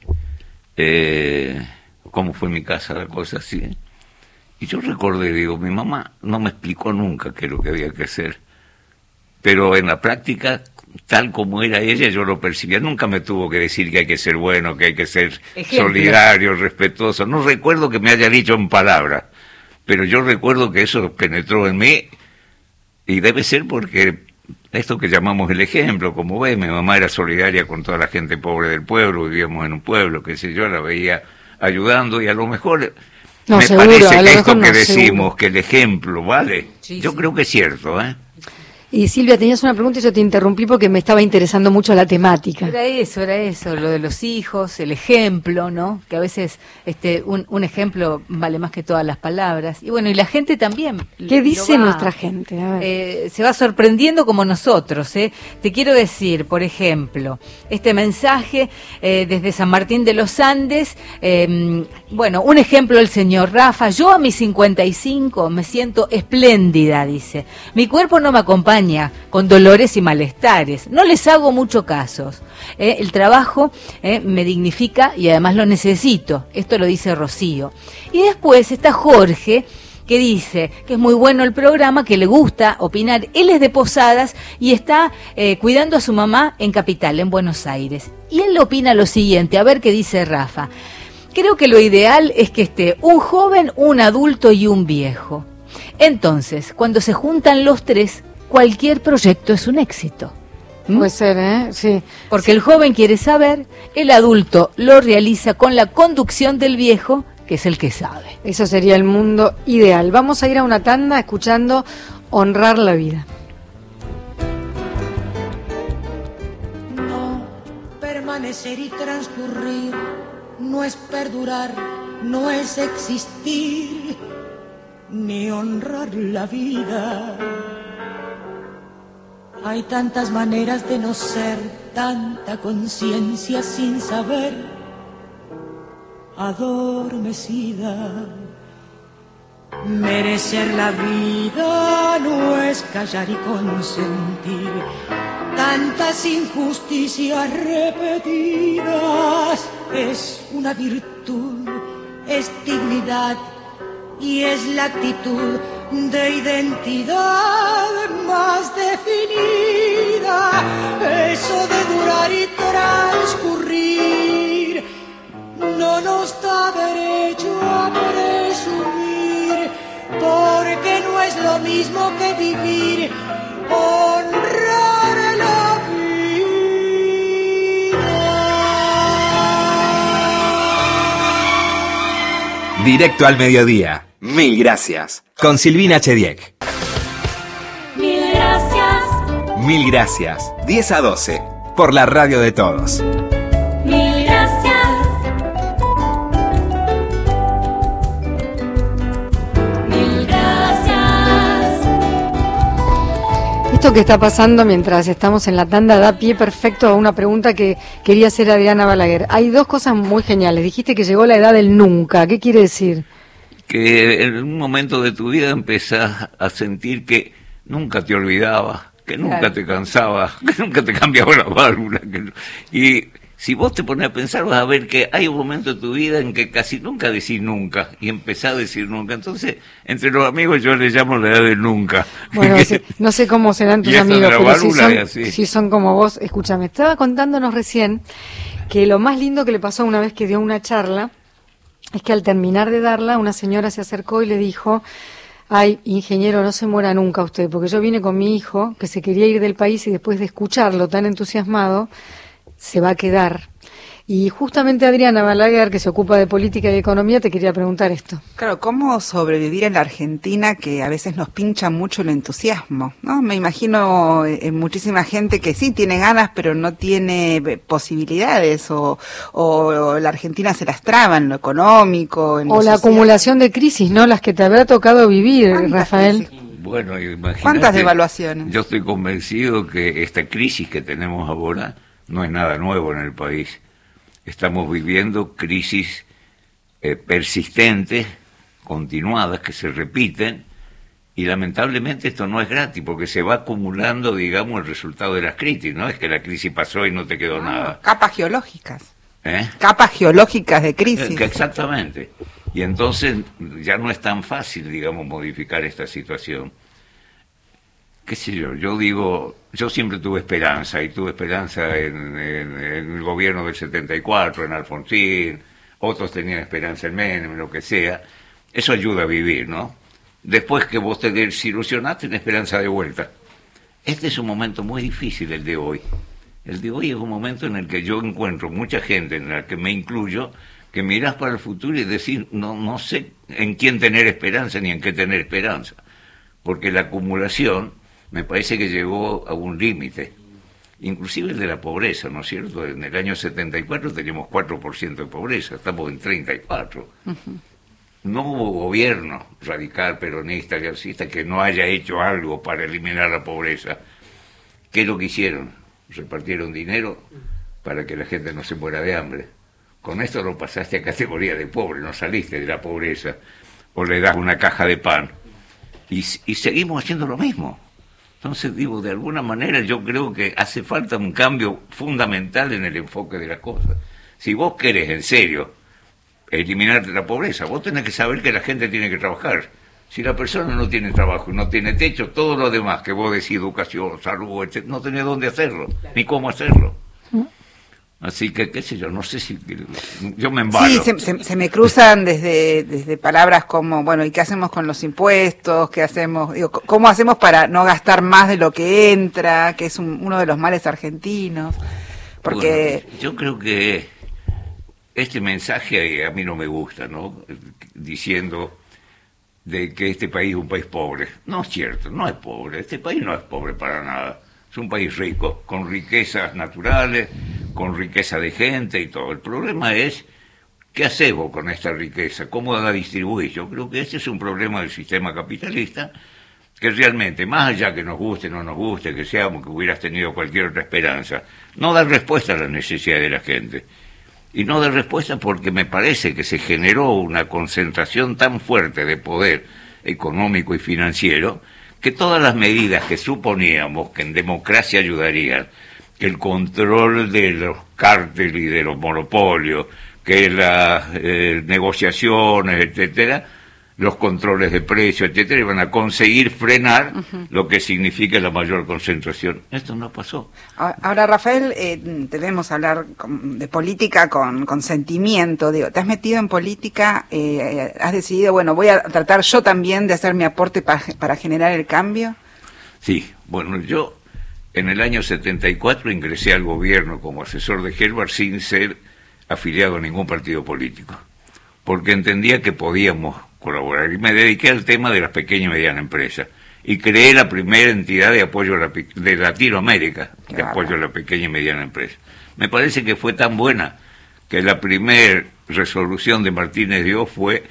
eh, cómo fue mi casa, la cosa así. Y yo recordé, digo, mi mamá no me explicó nunca qué es lo que había que hacer. Pero en la práctica, tal como era ella, yo lo percibía. Nunca me tuvo que decir que hay que ser bueno, que hay que ser Ejemplo. solidario, respetuoso. No recuerdo que me haya dicho en palabras, pero yo recuerdo que eso penetró en mí. Y debe ser porque esto que llamamos el ejemplo, como ves, mi mamá era solidaria con toda la gente pobre del pueblo, vivíamos en un pueblo, qué sé yo, la veía ayudando y a lo mejor no, me seguro, parece a lo que mejor esto no, que decimos, seguro. que el ejemplo, ¿vale? Sí, yo sí. creo que es cierto, ¿eh? Y Silvia, tenías una pregunta y yo te interrumpí porque me estaba interesando mucho la temática. Era eso, era eso, lo de los hijos, el ejemplo, ¿no? Que a veces este un, un ejemplo vale más que todas las palabras. Y bueno, y la gente también. ¿Qué dice va, nuestra gente? A ver. Eh, se va sorprendiendo como nosotros, ¿eh? Te quiero decir, por ejemplo, este mensaje eh, desde San Martín de los Andes, eh, bueno, un ejemplo el señor Rafa, yo a mis cincuenta y cinco me siento espléndida, dice. Mi cuerpo no me acompaña con dolores y malestares. No les hago mucho casos. Eh, el trabajo eh, me dignifica y además lo necesito. Esto lo dice Rocío. Y después está Jorge, que dice que es muy bueno el programa, que le gusta opinar. Él es de Posadas y está eh, cuidando a su mamá en Capital, en Buenos Aires. Y él opina lo siguiente, a ver qué dice Rafa. Creo que lo ideal es que esté un joven, un adulto y un viejo. Entonces, cuando se juntan los tres, cualquier proyecto es un éxito. ¿Mm? Puede ser, ¿eh? Sí. Porque el joven quiere saber, el adulto lo realiza con la conducción del viejo, que es el que sabe. Eso sería el mundo ideal. Vamos a ir a una tanda escuchando Honrar la Vida. No permanecer y transcurrir, no es perdurar, no es existir, ni honrar la vida. Hay tantas maneras de no ser, tanta conciencia sin saber, adormecida. Merecer la vida no es callar y consentir tantas injusticias repetidas. Es una virtud, es dignidad y es la actitud de identidad más definida. Eso de durar y transcurrir no nos da derecho a presumir, porque no es lo mismo que vivir, honrar la vida. Directo al mediodía. Mil gracias. Con Silvina Chediek. Mil gracias. Mil gracias. diez a doce. Por la radio de todos. Mil gracias. Mil gracias. Esto que está pasando mientras estamos en la tanda da pie perfecto a una pregunta que quería hacer Adriana Balaguer. Hay dos cosas muy geniales. Dijiste que llegó la edad del nunca. ¿Qué quiere decir? Que en un momento de tu vida empezás a sentir que nunca te olvidabas, que nunca Claro. te cansabas, que nunca te cambiaba la válvula. Que no- y si vos te pones a pensar, vas a ver que hay un momento de tu vida en que casi nunca decís nunca, y empezás a decir nunca. Entonces, entre los amigos yo le llamo la edad del nunca. Bueno, sí, no sé cómo serán tus Y esto de amigos, la pero si válvula son, es así. si son como vos, escúchame, estaba contándonos recién que lo más lindo que le pasó una vez que dio una charla es que al terminar de darla, una señora se acercó y le dijo: ay, ingeniero, no se muera nunca usted, porque yo vine con mi hijo, que se quería ir del país y después de escucharlo tan entusiasmado, se va a quedar. Y justamente Adriana Balaguer, que se ocupa de política y economía, te quería preguntar esto. Claro, ¿cómo sobrevivir en la Argentina que a veces nos pincha mucho el entusiasmo? ¿No? Me imagino eh, muchísima gente que sí tiene ganas, pero no tiene eh, posibilidades, o, o la Argentina se las traba en lo económico, en lo O la social. acumulación de crisis, ¿no? Las que te habrá tocado vivir, ¿Cuántas Rafael. crisis? Bueno, imagínate, ¿Cuántas devaluaciones? Yo estoy convencido que esta crisis que tenemos ahora no es nada nuevo en el país. Estamos viviendo crisis eh, persistentes, continuadas, que se repiten, Y lamentablemente esto no es gratis, porque se va acumulando, digamos, el resultado de las crisis. No es que la crisis pasó y no te quedó Ah, nada. Capas geológicas. ¿Eh? Capas geológicas de crisis. Eh, que Exactamente. Y entonces ya no es tan fácil, digamos, modificar esta situación. Qué sé yo, yo digo, yo siempre tuve esperanza, y tuve esperanza en, en- en el gobierno del setenta y cuatro, en Alfonsín, otros tenían esperanza en Menem, en lo que sea. Eso ayuda a vivir, ¿no? Después que vos te desilusionaste, tenés esperanza de vuelta. Este es un momento muy difícil, el de hoy. El de hoy es un momento en el que yo encuentro mucha gente, en la que me incluyo, que mirás para el futuro y decís, no, no sé en quién tener esperanza ni en qué tener esperanza. Porque la acumulación me parece que llegó a un límite. Inclusive el de la pobreza, ¿no es cierto? En el año setenta y cuatro teníamos cuatro por ciento de pobreza, estamos en treinta y cuatro. No hubo gobierno radical, peronista, garcista, que no haya hecho algo para eliminar la pobreza. ¿Qué es lo que hicieron? Repartieron dinero para que la gente no se muera de hambre. Con esto lo pasaste a categoría de pobre, no saliste de la pobreza. O le das una caja de pan. Y, y seguimos haciendo lo mismo. Entonces, digo, de alguna manera yo creo que hace falta un cambio fundamental en el enfoque de las cosas. Si vos querés en serio eliminar la pobreza, vos tenés que saber que la gente tiene que trabajar. Si la persona no tiene trabajo, no tiene techo, todo lo demás que vos decís, educación, salud, etcétera, no tenés dónde hacerlo, ni cómo hacerlo. Así que, qué sé yo, no sé si... Yo me embalo. Sí, se, se- se me cruzan desde, desde palabras como, bueno, ¿y qué hacemos con los impuestos? ¿Qué hacemos? Digo, ¿cómo hacemos para no gastar más de lo que entra? Que es un- uno de los males argentinos. Porque... Bueno, yo creo que este mensaje a mí no me gusta, ¿no? Diciendo de que este país es un país pobre. No es cierto, no es pobre. Este país no es pobre para nada. Es un país rico, con riquezas naturales, con riqueza de gente y todo. El problema es, ¿qué hacemos con esta riqueza? ¿Cómo la distribuís? Yo creo que ese es un problema del sistema capitalista, que realmente, más allá que nos guste, no nos guste, que seamos, que hubieras tenido cualquier otra esperanza, no da respuesta a las necesidades de la gente. Y no da respuesta porque me parece que se generó una concentración tan fuerte de poder económico y financiero, que todas las medidas que suponíamos que en democracia ayudarían, que el control de los cárteles y de los monopolios, que las eh, negociaciones, etcétera, los controles de precios, etcétera, iban a conseguir frenar uh-huh. lo que significa la mayor concentración. Esto no pasó. Ahora, Rafael, eh, debemos hablar con, de política con, con sentimiento. Digo, te has metido en política, eh, has decidido, bueno, voy a tratar yo también de hacer mi aporte para, para generar el cambio. Sí, bueno, yo en el año setenta y cuatro ingresé al gobierno como asesor de Helbar sin ser afiliado a ningún partido político, porque entendía que podíamos colaborar, y me dediqué al tema de las pequeñas y medianas empresas, y creé la primera entidad de apoyo a la, de Latinoamérica, de claro. apoyo a la pequeña y mediana empresa. Me parece que fue tan buena que la primera resolución de Martínez Dios fue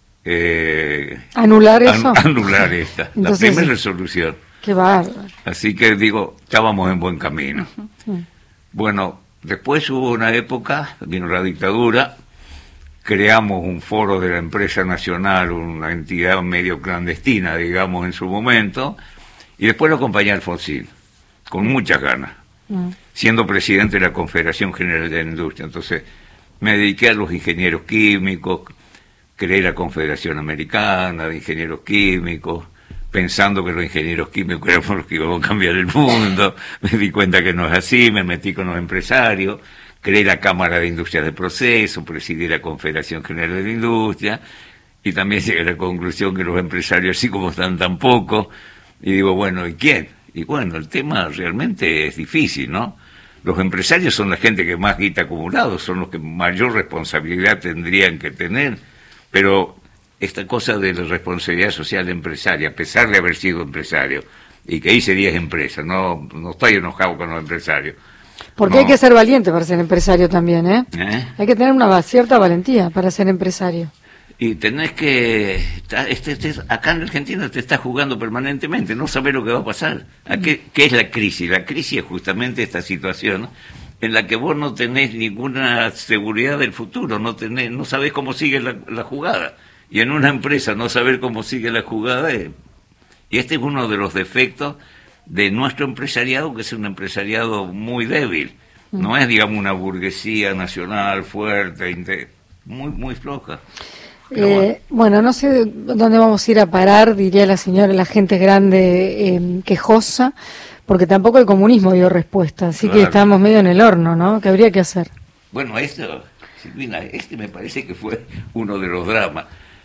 eh, anular eso, an, anular esta, Entonces, la primera resolución. Qué bárbaro. Así que digo, estábamos en buen camino. Uh-huh. Bueno, después hubo una época, vino la dictadura, creamos un foro de la empresa nacional, una entidad medio clandestina, digamos, en su momento, y después lo acompañé a Alfonsín, con muchas ganas, uh-huh. siendo presidente de la Confederación General de la Industria. Entonces, me dediqué a los ingenieros químicos, creé la Confederación Americana de Ingenieros Químicos, pensando que los ingenieros químicos éramos los que íbamos a cambiar el mundo. Me di cuenta que no es así, me metí con los empresarios, creé la Cámara de Industrias de Proceso, presidí la Confederación General de la Industria, y también llegué a la conclusión que los empresarios, así como están tan poco, y digo, bueno, ¿y quién? Y bueno, el tema realmente es difícil, ¿no? Los empresarios son la gente que más guita acumulado, son los que mayor responsabilidad tendrían que tener, pero esta cosa de la responsabilidad social empresaria, a pesar de haber sido empresario, y que hice diez empresas, no, no estoy enojado con los empresarios. Porque no. hay que ser valiente para ser empresario también, ¿eh? ¿Eh? Hay que tener una cierta valentía para ser empresario. Y tenés que... Este, este, acá en Argentina te estás jugando permanentemente, no sabés lo que va a pasar. ¿A qué, qué es la crisis? La crisis es justamente esta situación en la que vos no tenés ninguna seguridad del futuro, no tenés, no sabés cómo sigue la, la jugada. Y en una empresa no saber cómo sigue la jugada es, Y este es uno de los defectos de nuestro empresariado, que es un empresariado muy débil. No es, digamos, una burguesía nacional fuerte, inte- muy, muy floja. Pero Eh, bueno. bueno, no sé dónde vamos a ir a parar, diría la señora, la gente grande eh, quejosa, porque tampoco el comunismo dio respuesta, así que Claro. estamos medio en el horno, ¿no? ¿Qué habría que hacer? Bueno, esto, Silvina, este me parece que fue uno de los dramas.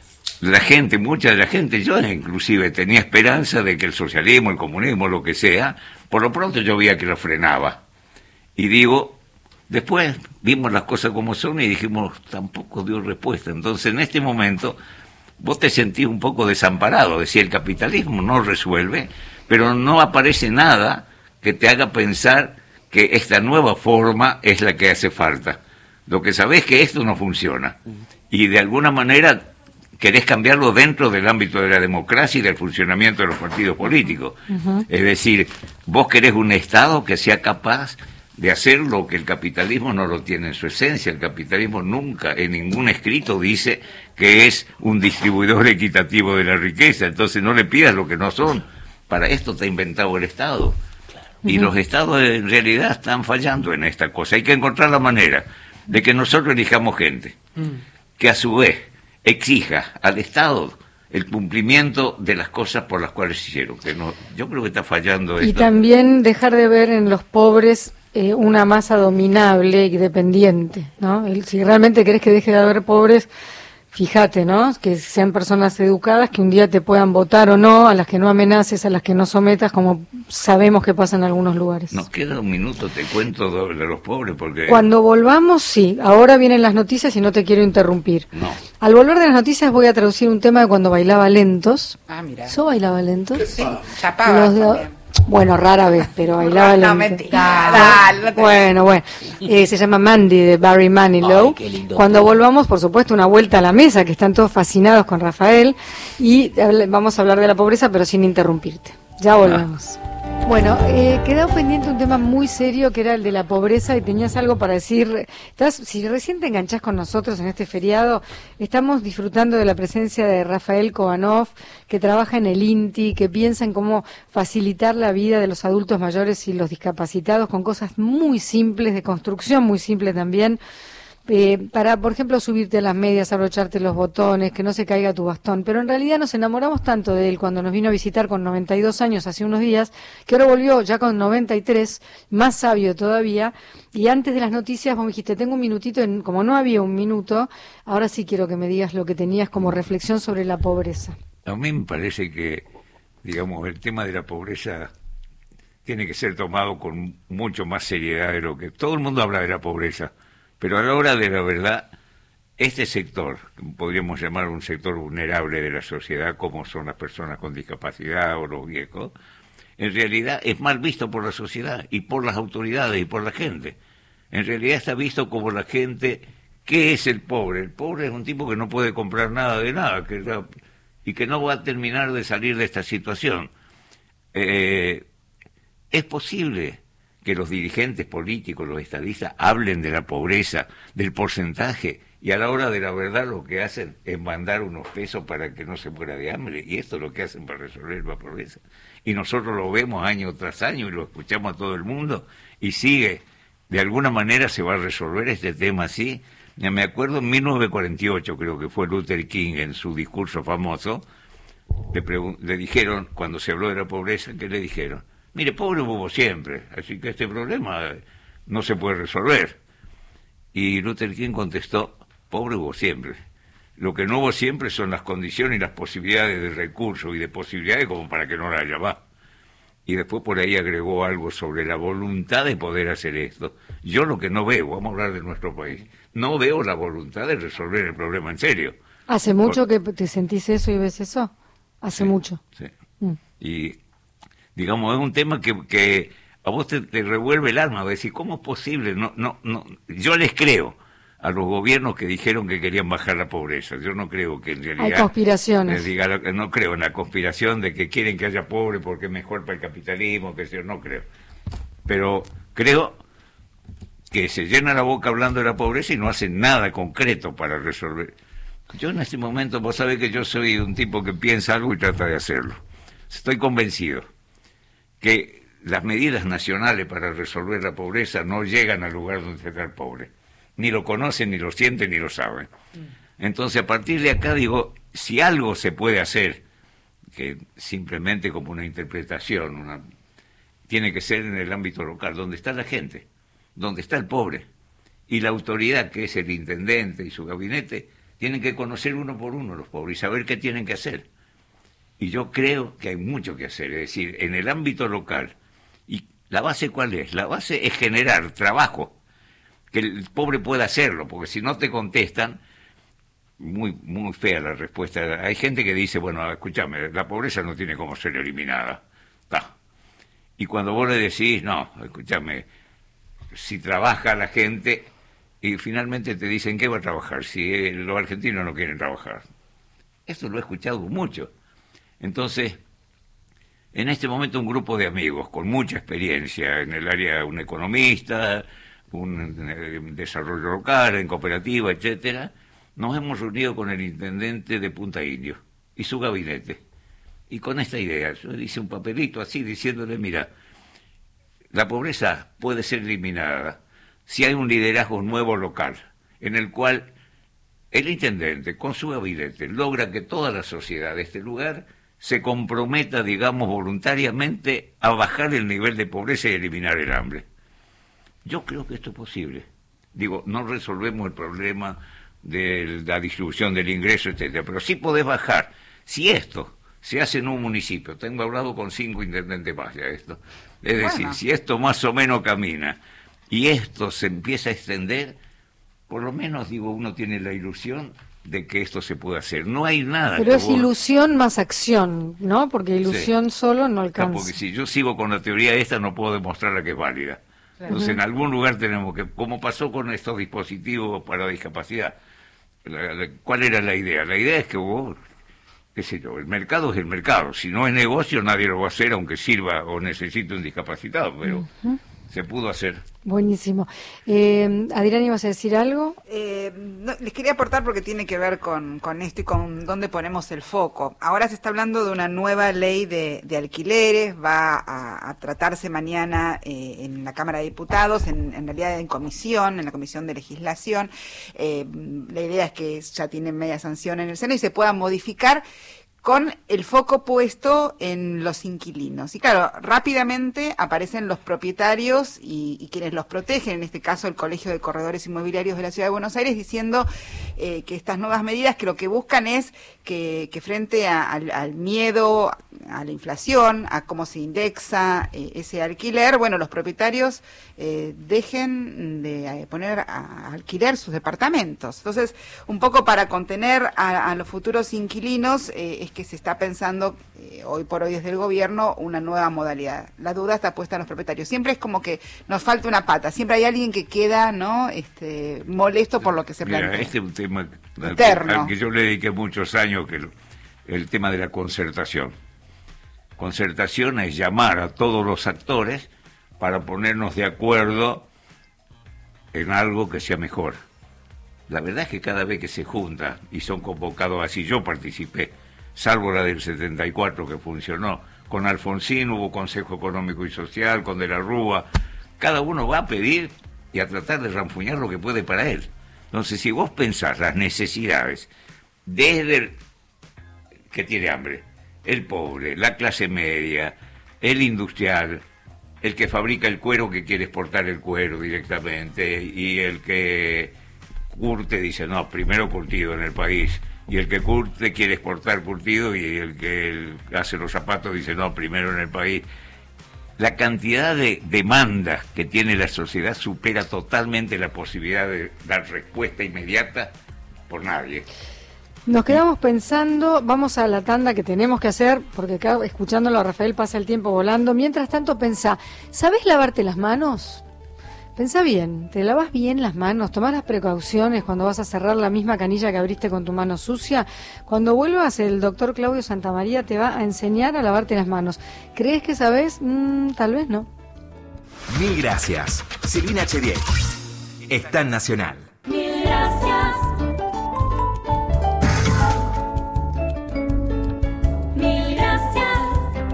La gente, mucha de la gente, yo inclusive tenía esperanza de que el socialismo, el comunismo, lo que sea, por lo pronto yo veía que lo frenaba. Y digo, después vimos las cosas como son y dijimos, tampoco dio respuesta. Entonces, en este momento, vos te sentís un poco desamparado. Decía, el capitalismo no resuelve, pero no aparece nada que te haga pensar que esta nueva forma es la que hace falta. Lo que sabés es que esto no funciona. Y de alguna manera querés cambiarlo dentro del ámbito de la democracia y del funcionamiento de los partidos políticos. Ujú. Es decir, vos querés un Estado que sea capaz de hacer lo que el capitalismo no lo tiene en su esencia. El capitalismo nunca, en ningún escrito, dice que es un distribuidor equitativo de la riqueza. Entonces no le pidas lo que no son. Para esto te ha inventado el Estado. Y Ujú. los Estados en realidad están fallando en esta cosa. Hay que encontrar la manera de que nosotros elijamos gente que a su vez exija al Estado el cumplimiento de las cosas por las cuales se hicieron. Que no, yo creo que está fallando Y esto. también dejar de ver en los pobres eh, una masa dominable y dependiente, ¿no? El- si realmente querés que deje de haber pobres, fíjate, ¿no? Que sean personas educadas, que un día te puedan votar o no, a las que no amenaces, a las que no sometas, como sabemos que pasa en algunos lugares. Nos queda un minuto, te cuento de de los pobres, porque... Cuando volvamos, sí, ahora vienen las noticias y no te quiero interrumpir. No. Al volver de las noticias voy a traducir un tema de cuando bailaba lentos. Ah, mira. ¿Yo bailaba lentos? Sí, chapaba Los de- también. Bueno, rara vez, pero bailaba No, lentos. mentira, dale, no te- Bueno, bueno. Eh, se llama Mandy de Barry Manilow. Ay, qué lindo. Cuando volvamos, por supuesto, una vuelta a la mesa, que están todos fascinados con Rafael. Y habl- vamos a hablar de la pobreza, pero sin interrumpirte. Ya volvemos. Bueno, eh, quedó pendiente un tema muy serio que era el de la pobreza y tenías algo para decir. Estás, si recién te enganchás con nosotros en este feriado, estamos disfrutando de la presencia de Rafael Kovanov, que trabaja en el INTI, que piensa en cómo facilitar la vida de los adultos mayores y los discapacitados con cosas muy simples, de construcción muy simple también. Eh, para, por ejemplo, subirte a las medias, abrocharte los botones, que no se caiga tu bastón. Pero en realidad nos enamoramos tanto de él cuando nos vino a visitar con noventa y dos años hace unos días, que ahora volvió ya con noventa y tres, más sabio todavía. Y antes de las noticias vos me dijiste, tengo un minutito, en, como no había un minuto, ahora sí quiero que me digas lo que tenías como reflexión sobre la pobreza. A mí me parece que, digamos, el tema de la pobreza tiene que ser tomado con mucho más seriedad de lo que... Todo el mundo habla de la pobreza, pero a la hora de la verdad, este sector, que podríamos llamar un sector vulnerable de la sociedad, como son las personas con discapacidad o los viejos, en realidad es mal visto por la sociedad y por las autoridades y por la gente. En realidad está visto como la gente... ¿Qué es el pobre? El pobre es un tipo que no puede comprar nada de nada que, y que no va a terminar de salir de esta situación. Eh, es posible que los dirigentes políticos, los estadistas, hablen de la pobreza, del porcentaje, y a la hora de la verdad lo que hacen es mandar unos pesos para que no se muera de hambre, y esto es lo que hacen para resolver la pobreza. Y nosotros lo vemos año tras año y lo escuchamos a todo el mundo, y sigue, de alguna manera se va a resolver este tema así. Ya me acuerdo en mil novecientos cuarenta y ocho, creo que fue Luther King en su discurso famoso, le, pregun- le dijeron, cuando se habló de la pobreza, ¿qué le dijeron? Mire, pobre hubo siempre, así que este problema eh, no se puede resolver. Y Luther King contestó, pobre hubo siempre. Lo que no hubo siempre son las condiciones y las posibilidades de recursos y de posibilidades como para que no la haya más. Y después por ahí agregó algo sobre la voluntad de poder hacer esto. Yo lo que no veo, vamos a hablar de nuestro país, no veo la voluntad de resolver el problema en serio. ¿Hace mucho que te sentís eso y ves eso? Hace Sí, mucho. sí. Mm. Y, digamos, es un tema que, que a vos te, te revuelve el alma, decir, ¿cómo es posible? No, no, no. Yo les creo a los gobiernos que dijeron que querían bajar la pobreza. Yo no creo que en realidad... Hay conspiraciones. les diga, no creo en la conspiración de que quieren que haya pobre porque es mejor para el capitalismo, que yo no creo. Pero creo que se llena la boca hablando de la pobreza y no hacen nada concreto para resolver. Yo en este momento, vos sabés que yo soy un tipo que piensa algo y trata de hacerlo. estoy convencido que las medidas nacionales para resolver la pobreza no llegan al lugar donde está el pobre. Ni lo conocen, ni lo sienten, ni lo saben. Entonces, a partir de acá, digo, si algo se puede hacer, que simplemente como una interpretación, una, tiene que ser en el ámbito local, donde está la gente, donde está el pobre. Y la autoridad, que es el intendente y su gabinete, tienen que conocer uno por uno los pobres y saber qué tienen que hacer. Y yo creo que hay mucho que hacer, es decir, en el ámbito local. ¿Y la base cuál es? La base es generar trabajo, que el pobre pueda hacerlo, porque si no te contestan, muy muy fea la respuesta. Hay gente que dice, bueno, escúchame, la pobreza no tiene cómo ser eliminada. Ta. Y cuando vos le decís, no, escúchame, si trabaja la gente, y finalmente te dicen, ¿qué va a trabajar? Si eh, los argentinos no quieren trabajar. Esto lo he escuchado mucho. Entonces, en este momento un grupo de amigos con mucha experiencia en el área, un economista, un eh, desarrollo local, en cooperativa, etcétera, nos hemos reunido con el intendente de Punta Indio y su gabinete. Y con esta idea, yo le hice un papelito así diciéndole, mira, la pobreza puede ser eliminada si hay un liderazgo nuevo local, en el cual el intendente, con su gabinete, logra que toda la sociedad de este lugar se comprometa, digamos, voluntariamente a bajar el nivel de pobreza y eliminar el hambre. Yo creo que esto es posible. Digo, no resolvemos el problema de la distribución del ingreso, etcétera, pero sí podés bajar. Si esto se hace en un municipio, tengo hablado con cinco intendentes más ya esto, es decir, bueno, si esto más o menos camina y esto se empieza a extender, por lo menos, digo, uno tiene la ilusión de que esto se puede hacer. No hay nada. Pero es vos... ilusión más acción, ¿no? Porque ilusión sí. solo no alcanza. No, porque si yo sigo con la teoría esta, no puedo demostrarla que es válida. Claro. Entonces, en algún lugar tenemos que, como pasó con estos dispositivos para discapacidad, la, la, ¿cuál era la idea? La idea es que vos, qué sé yo, el mercado es el mercado. Si no es negocio, nadie lo va a hacer, aunque sirva o necesite un discapacitado, pero uh-huh. se pudo hacer. Buenísimo. Eh, Adrián, ¿ibas a decir algo? Eh, no, les quería aportar porque tiene que ver con, con esto y con dónde ponemos el foco. Ahora se está hablando de una nueva ley de, de alquileres, va a, a tratarse mañana eh, en la Cámara de Diputados, en, en realidad en comisión, en la Comisión de Legislación. Eh, la idea es que ya tiene media sanción en el Senado y se pueda modificar con el foco puesto en los inquilinos. Y claro, rápidamente aparecen los propietarios y, y quienes los protegen, en este caso el Colegio de Corredores Inmobiliarios de la Ciudad de Buenos Aires, diciendo eh, que estas nuevas medidas que lo que buscan es que, que frente a, al, al miedo, a la inflación, a cómo se indexa eh, ese alquiler, bueno, los propietarios eh, dejen de eh, poner a alquiler sus departamentos. Entonces, un poco para contener a, a los futuros inquilinos, eh, es que se está pensando eh, hoy por hoy desde el gobierno una nueva modalidad. La duda está puesta en los propietarios. Siempre es como que nos falta una pata, siempre hay alguien que queda, ¿no?, este, molesto por lo que se plantea. Mira, este es un tema al que, al que yo le dediqué muchos años, que el, el tema de la concertación. Concertación es llamar a todos los actores para ponernos de acuerdo en algo que sea mejor. La verdad es que cada vez que se junta y son convocados así, yo participé, salvo la del setenta y cuatro que funcionó, con Alfonsín hubo Consejo Económico y Social, con De la Rúa, cada uno va a pedir y a tratar de ranfuñar lo que puede para él. Entonces, si vos pensás las necesidades desde el que tiene hambre, el pobre, la clase media, el industrial, el que fabrica el cuero que quiere exportar el cuero directamente, y el que curte dice, no, primero curtido en el país, y el que curte quiere exportar curtido, y el que el, hace los zapatos dice, no, primero en el país. La cantidad de demandas que tiene la sociedad supera totalmente la posibilidad de dar respuesta inmediata por nadie. Nos quedamos pensando, vamos a la tanda que tenemos que hacer, porque acá escuchándolo a Rafael pasa el tiempo volando. Mientras tanto, pensá, ¿sabés lavarte las manos? Pensá bien, ¿te lavas bien las manos? ¿Tomás las precauciones cuando vas a cerrar la misma canilla que abriste con tu mano sucia? Cuando vuelvas, el doctor Claudio Santamaría te va a enseñar a lavarte las manos. ¿Crees que sabés? Mm, tal vez no. Mil gracias. Silvina Chediek está en Nacional. Mil gracias. Mil gracias.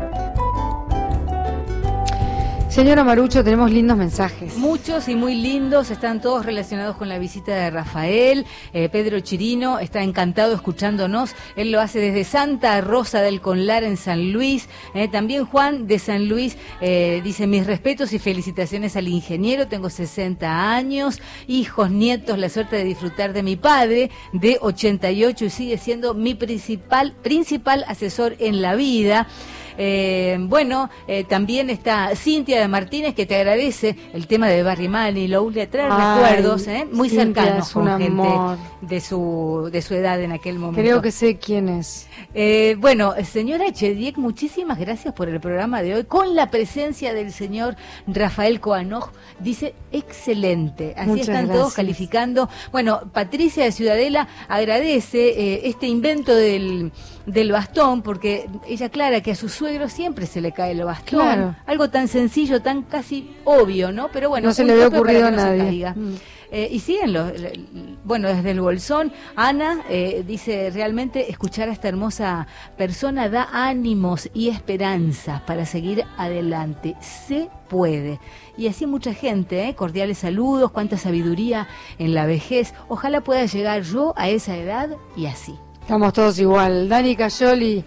Señora Marucho, tenemos lindos mensajes. Muchos y muy lindos, están todos relacionados con la visita de Rafael. eh, Pedro Chirino está encantado escuchándonos, él lo hace desde Santa Rosa del Conlar en San Luis. eh, también Juan de San Luis eh, dice: mis respetos y felicitaciones al ingeniero, tengo sesenta años, hijos, nietos, la suerte de disfrutar de mi padre de ochenta y ocho y sigue siendo mi principal, principal asesor en la vida. Eh, bueno, eh, también está Cintia de Martínez, que te agradece el tema de Barry Manilow, le trae Ay, recuerdos eh, muy Cintia cercanos es un con gente amor. de su de su edad en aquel momento. Creo que sé quién es. Eh, bueno, señora Echediek, muchísimas gracias por el programa de hoy, con la presencia del señor Rafael Coanoj, dice excelente, así Muchas están gracias. todos calificando. Bueno, Patricia de Ciudadela agradece eh, este invento del, del bastón, porque ella aclara que a su suegro siempre se le cae el bastón, Claro. algo tan sencillo, tan casi obvio, ¿no? Pero bueno, No se un le había tope para ocurrido que no a se nadie. caiga. Mm. Eh, y siguen los, le- bueno, desde el Bolsón, Ana eh, dice: realmente escuchar a esta hermosa persona da ánimos y esperanzas para seguir adelante, se puede. Y así mucha gente, ¿eh? Cordiales saludos, cuánta sabiduría en la vejez, ojalá pueda llegar yo a esa edad y así. Estamos todos igual. Dani Cayoli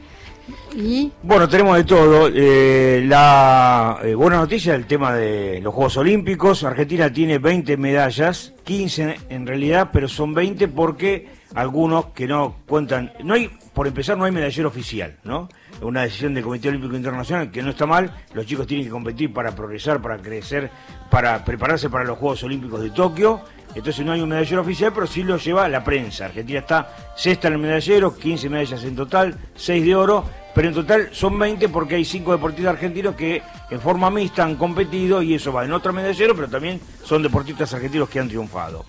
y... Bueno, tenemos de todo. Eh, la eh, buena noticia, el tema de los Juegos Olímpicos. Argentina tiene veinte medallas, quince en realidad, pero son veinte porque algunos que no cuentan... No hay, por empezar, no hay medallero oficial, ¿no? Una decisión del Comité Olímpico Internacional que no está mal. Los chicos tienen que competir para progresar, para crecer, para prepararse para los Juegos Olímpicos de Tokio. Entonces no hay un medallero oficial, pero sí lo lleva la prensa. Argentina está sexta en el medallero, quince medallas en total, seis de oro, pero en total son veinte porque hay cinco deportistas argentinos que en forma mixta han competido y eso va en otro medallero, pero también son deportistas argentinos que han triunfado.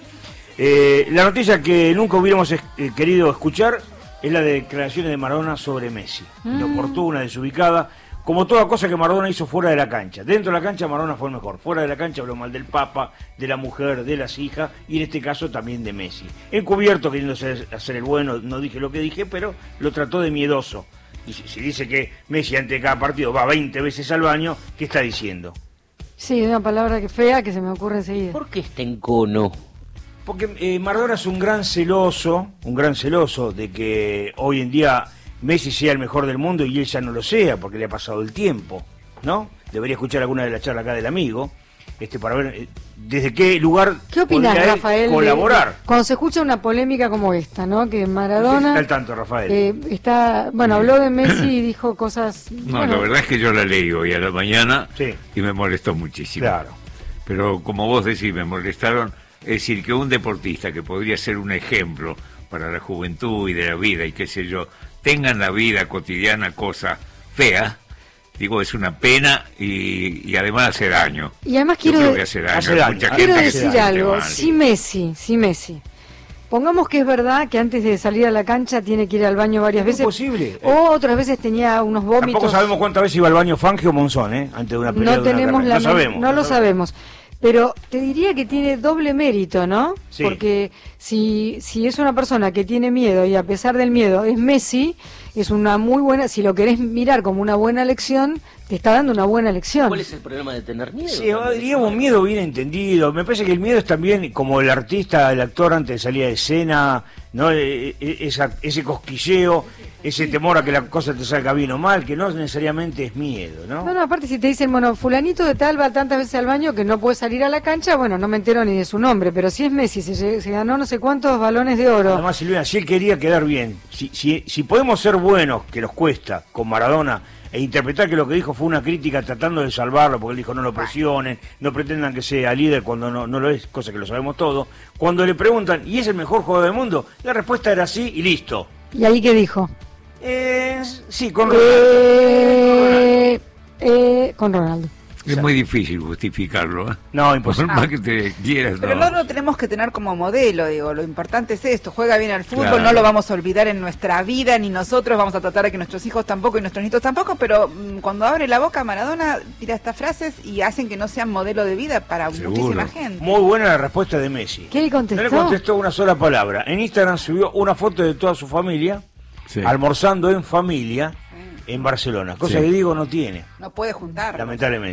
Eh, la noticia que nunca hubiéramos eh, querido escuchar es la de declaraciones de Maradona sobre Messi. Mm. Inoportuna, desubicada, como toda cosa que Maradona hizo fuera de la cancha. Dentro de la cancha Maradona fue el mejor. Fuera de la cancha habló mal del Papa, de la mujer, de las hijas y en este caso también de Messi. Encubierto, queriendo ser, hacer el bueno, no dije lo que dije, pero lo trató de miedoso. Y si, si dice que Messi ante cada partido va veinte veces al baño, ¿qué está diciendo? Sí, una palabra que fea que se me ocurre enseguida. ¿Por qué está en cono? Porque eh, Maradona es un gran celoso, un gran celoso de que hoy en día Messi sea el mejor del mundo y él ya no lo sea porque le ha pasado el tiempo, ¿no? Debería escuchar alguna de las charlas acá del amigo, este para ver eh, desde qué lugar ¿Qué opinas, podría él Rafael? de- colaborar. cuando se escucha una polémica como esta, ¿no? Que No sé si Maradona está al tanto, Rafael. eh, está, bueno, habló de Messi y dijo cosas. No, bueno, la verdad es que yo la leí hoy a la mañana Sí. y me molestó muchísimo. Claro. Pero como vos decís, me molestaron. Es decir, que un deportista que podría ser un ejemplo para la juventud y de la vida y qué sé yo, tenga en la vida cotidiana cosa fea, digo, es una pena y, y además hace daño. Y además Yo quiero, creo de- que hace daño. hace Hay daño. mucha quiero gente que se decir siente algo. mal. Si Messi, si Messi, pongamos que es verdad que antes de salir a la cancha tiene que ir al baño varias Es veces. posible. O otras veces tenía unos vómitos. Tampoco sabemos cuántas veces iba al baño Fangio o Monzón, ¿eh? Antes de una pelea. No de una tenemos carrera. la No men- sabemos. no lo sabemos. Pero te diría que tiene doble mérito, ¿no? Sí. Porque si, si es una persona que tiene miedo y a pesar del miedo es Messi, es una muy buena, si lo querés mirar como una buena lección, te está dando una buena lección. ¿Cuál es el problema de tener miedo? Sí, diría un miedo bien entendido. Me parece que el miedo es también como el artista, el actor antes de salir a escena, ¿no? E- e- esa- ese cosquilleo, ese temor a que la cosa te salga bien o mal, que no necesariamente es miedo, ¿no? No, no, aparte si te dicen, bueno, fulanito de tal va tantas veces al baño que no puede salir a la cancha, bueno, no me entero ni de su nombre, pero si es Messi, se, lle- se ganó no sé cuántos balones de oro. Además, Silvina, si él quería quedar bien, si, si, si podemos ser buenos, que nos cuesta, con Maradona, e interpretar que lo que dijo fue una crítica tratando de salvarlo, porque él dijo no lo presionen, no pretendan que sea líder cuando no, no lo es, cosa que lo sabemos todo. Cuando le preguntan, ¿y es el mejor jugador del mundo? La respuesta era sí y listo. ¿Y ahí qué dijo? Eh, sí, con Ronaldo. Eh, eh, con Ronaldo. Es muy difícil justificarlo, ¿eh? No, Por imposible. más que te quieras, Pero no. no lo tenemos que tener como modelo, digo, lo importante es esto, juega bien al fútbol, Claro. no lo vamos a olvidar en nuestra vida, ni nosotros vamos a tratar de que nuestros hijos tampoco y nuestros nietos tampoco, pero mm, cuando abre la boca Maradona tira estas frases y hacen que no sean modelo de vida para Seguro. muchísima gente. Muy buena la respuesta de Messi. ¿Qué le contestó? No le contestó una sola palabra. En Instagram subió una foto de toda su familia, Sí. almorzando en familia en Barcelona, cosa Sí. que Diego no tiene, No puede juntar. lamentablemente.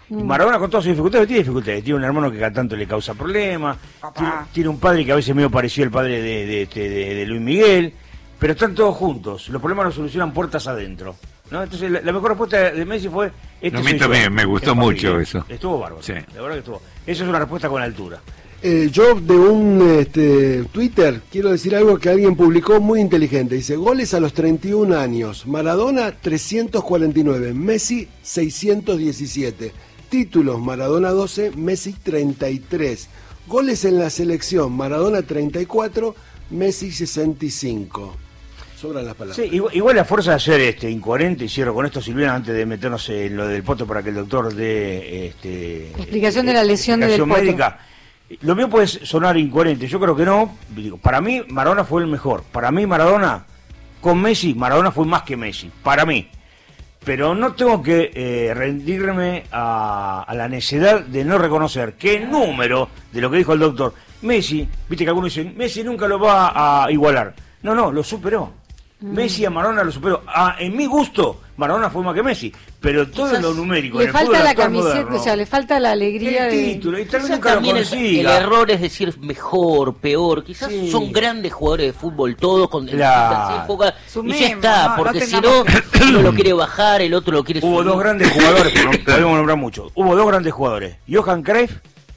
Mm. Maradona con todas sus dificultades, tiene dificultades, tiene un hermano que cada tanto le causa problemas, tiene, tiene un padre que a veces medio pareció el padre de, de, de, de, de Luis Miguel, pero están todos juntos, los problemas los solucionan puertas adentro, ¿no? Entonces la, la mejor respuesta de Messi fue... Este a mí también me gustó mucho eso. Estuvo bárbaro, sí. La verdad que estuvo. Eso es una respuesta con altura. Eh, yo de un este, Twitter quiero decir algo que alguien publicó muy inteligente. Dice, goles a los treinta y un años. Maradona trescientos cuarenta y nueve, Messi seiscientos diecisiete. Títulos, Maradona doce, Messi treinta y tres. Goles en la selección, Maradona treinta y cuatro, Messi sesenta y cinco. Sobran las palabras. Sí, igual, igual la fuerza de ser este, incoherente, y cierro con esto, Silvina, antes de meternos en lo del Potro para que el doctor dé... Este, explicación de la lesión del Potro. Médica. Lo mío puede sonar incoherente, yo creo que no. Digo, para mí Maradona fue el mejor. Para mí Maradona, con Messi, Maradona fue más que Messi, para mí. Pero no tengo que eh, rendirme a, a la necedad de no reconocer que el número de lo que dijo el doctor, Messi, viste que algunos dicen, Messi nunca lo va a igualar. No, no, lo superó. Mm. Messi a Maradona lo superó. Ah, en mi gusto, Maradona fue más que Messi, pero todo o sea, lo numérico. Le en falta el la camiseta, moderno, o sea, le falta la alegría el de... título, y tal vez Quizás nunca lo también el, el consiga. error es decir mejor, peor. Quizás Sí. son grandes jugadores de fútbol todos con Claro. distintas épocas y Sumemos, ya está, no, porque no si no, tengamos- uno lo quiere bajar, el otro lo quiere Hubo subir. dos grandes jugadores, pero no podemos nombrar mucho. Hubo dos grandes jugadores. Johan Cruyff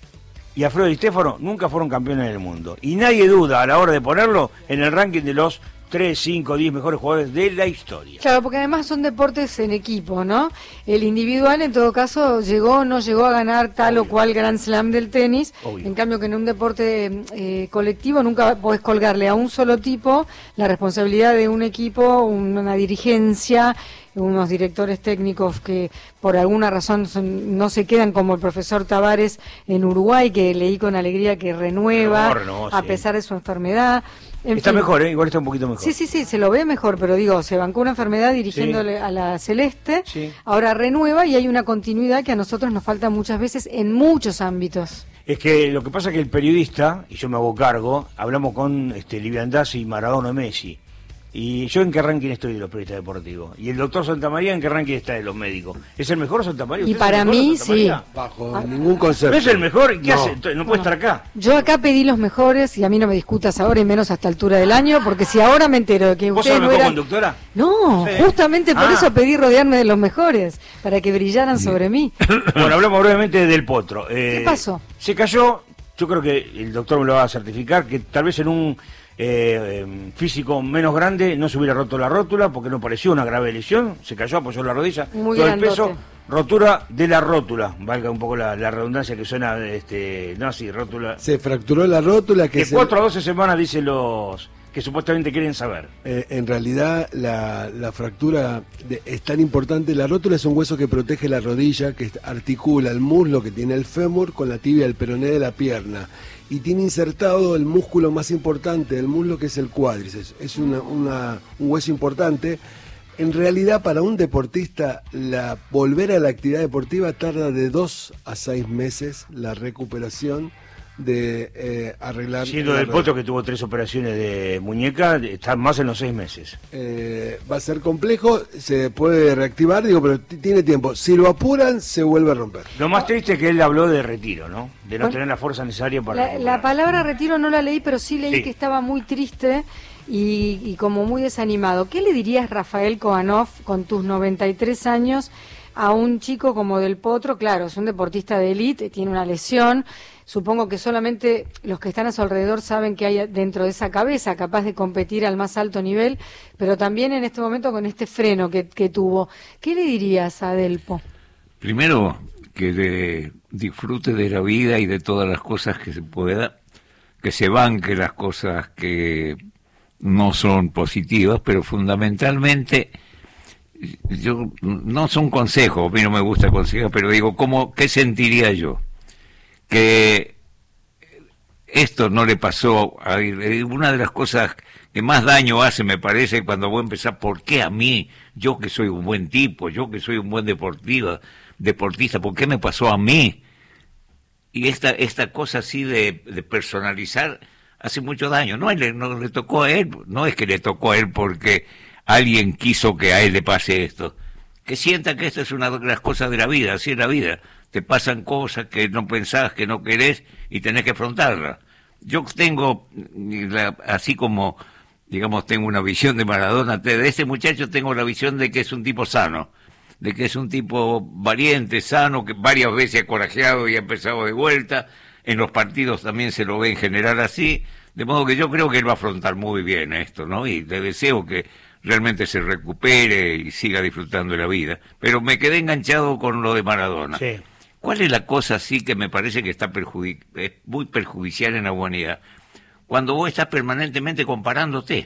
y Alfredo Di Stéfano nunca fueron campeones del mundo. Y nadie duda a la hora de ponerlo en el ranking de los tres, cinco, diez mejores jugadores de la historia. Claro, porque además son deportes en equipo, ¿no? El individual, en todo caso, llegó o no llegó a ganar tal Obvio. o cual Grand Slam del tenis. Obvio. En cambio, que en un deporte eh, colectivo nunca podés colgarle a un solo tipo la responsabilidad de un equipo, una dirigencia, unos directores técnicos que por alguna razón son- no se quedan como el profesor Tavares en Uruguay, que leí con alegría que renueva No, renovó, a sí. pesar de su enfermedad. En Está fin. mejor, ¿eh? Igual está un poquito mejor. Sí, sí, sí, se lo ve mejor, pero digo, se bancó una enfermedad dirigiéndole a la Celeste, Sí. ahora renueva y hay una continuidad que a nosotros nos falta muchas veces en muchos ámbitos. Es que lo que pasa es que el periodista, y yo me hago cargo, hablamos con este, Liviandaz y Maradona y Messi. ¿Y yo en qué ranking estoy de los periodistas deportivos? ¿Y el doctor Santamaría en qué ranking está de los médicos? ¿Es el mejor Santamaría? Y ¿Usted es para el mejor mí, Santamaría? Bajo ningún concepto. ¿No es el mejor? ¿Qué No. hace? Entonces, no puede estar acá. Yo acá pedí los mejores y a mí no me discutas ahora y menos a esta altura del año, porque si ahora me entero de que ¿Vos ustedes sos la no mejor eran... conductora? No, Sí. justamente por Ah. eso pedí rodearme de los mejores, para que brillaran sobre mí. Bueno, hablamos brevemente del Potro. Eh, ¿Qué pasó? Se cayó, yo creo que el doctor me lo va a certificar, que tal vez en un eh, eh, físico menos grande no se hubiera roto la rótula, porque no pareció una grave lesión, se cayó, apoyó la rodilla, Muy todo grandote. el peso, rotura de la rótula, valga un poco la, la redundancia que suena, este, no así, rótula. Se fracturó la rótula que De se- cuatro a doce semanas dicen los que supuestamente quieren saber. Eh, en realidad la, la fractura de- es tan importante. La rótula es un hueso que protege la rodilla, que articula el muslo que tiene el fémur con la tibia del peroné de la pierna, y tiene insertado el músculo más importante del muslo, que es el cuádriceps. Es una, una- un hueso importante. En realidad, para un deportista, la, volver a la actividad deportiva tarda de dos a seis meses la recuperación de eh, arreglar. Siendo la del rodilla. Potro que tuvo tres operaciones de muñeca, está más en los seis meses. Eh, va a ser complejo, se puede reactivar, digo, pero t- tiene tiempo. Si lo apuran, se vuelve a romper. Lo más triste es que él habló de retiro, ¿no? De no Bueno, tener la fuerza necesaria para... La, recuperar. la palabra retiro no la leí, pero sí leí Sí. que estaba muy triste y, y como muy desanimado. ¿Qué le dirías, Rafael Kohanov, con tus noventa y tres años, a un chico como Del Potro? Claro, es un deportista de élite, tiene una lesión. Supongo que solamente los que están a su alrededor saben que hay dentro de esa cabeza, capaz de competir al más alto nivel, pero también en este momento con este freno que, que tuvo. ¿Qué le dirías a Delpo? Primero, que de- disfrute de la vida y de todas las cosas que se pueda, que se banque las cosas que no son positivas, pero fundamentalmente, yo no son consejos, a mí no me gusta aconsejar, pero digo, ¿cómo, qué sentiría yo? Que esto no le pasó a una de las cosas que más daño hace, me parece, cuando vos empezás, ¿por qué a mí? Yo que soy un buen tipo, yo que soy un buen deportivo, deportista, ¿por qué me pasó a mí? Y esta esta cosa así de, de personalizar hace mucho daño. No, le, no le tocó a él, no es que le tocó a él porque alguien quiso que a él le pase esto. que sienta que esta es una de las cosas de la vida, así es la vida. Te pasan cosas que no pensás, que no querés y tenés que afrontarlas. Yo tengo, la, así como, digamos, tengo una visión de Maradona, de este muchacho tengo la visión de que es un tipo sano, de que es un tipo valiente, sano, que varias veces ha corajeado y ha empezado de vuelta. En los partidos también se lo ve en general así, de modo que yo creo que él va a afrontar muy bien esto, ¿no? Y le deseo que realmente se recupere y siga disfrutando de la vida. Pero me quedé enganchado con lo de Maradona. Sí. ¿Cuál es la cosa así que me parece que está perjudic es muy perjudicial en la humanidad? Cuando vos estás permanentemente comparándote.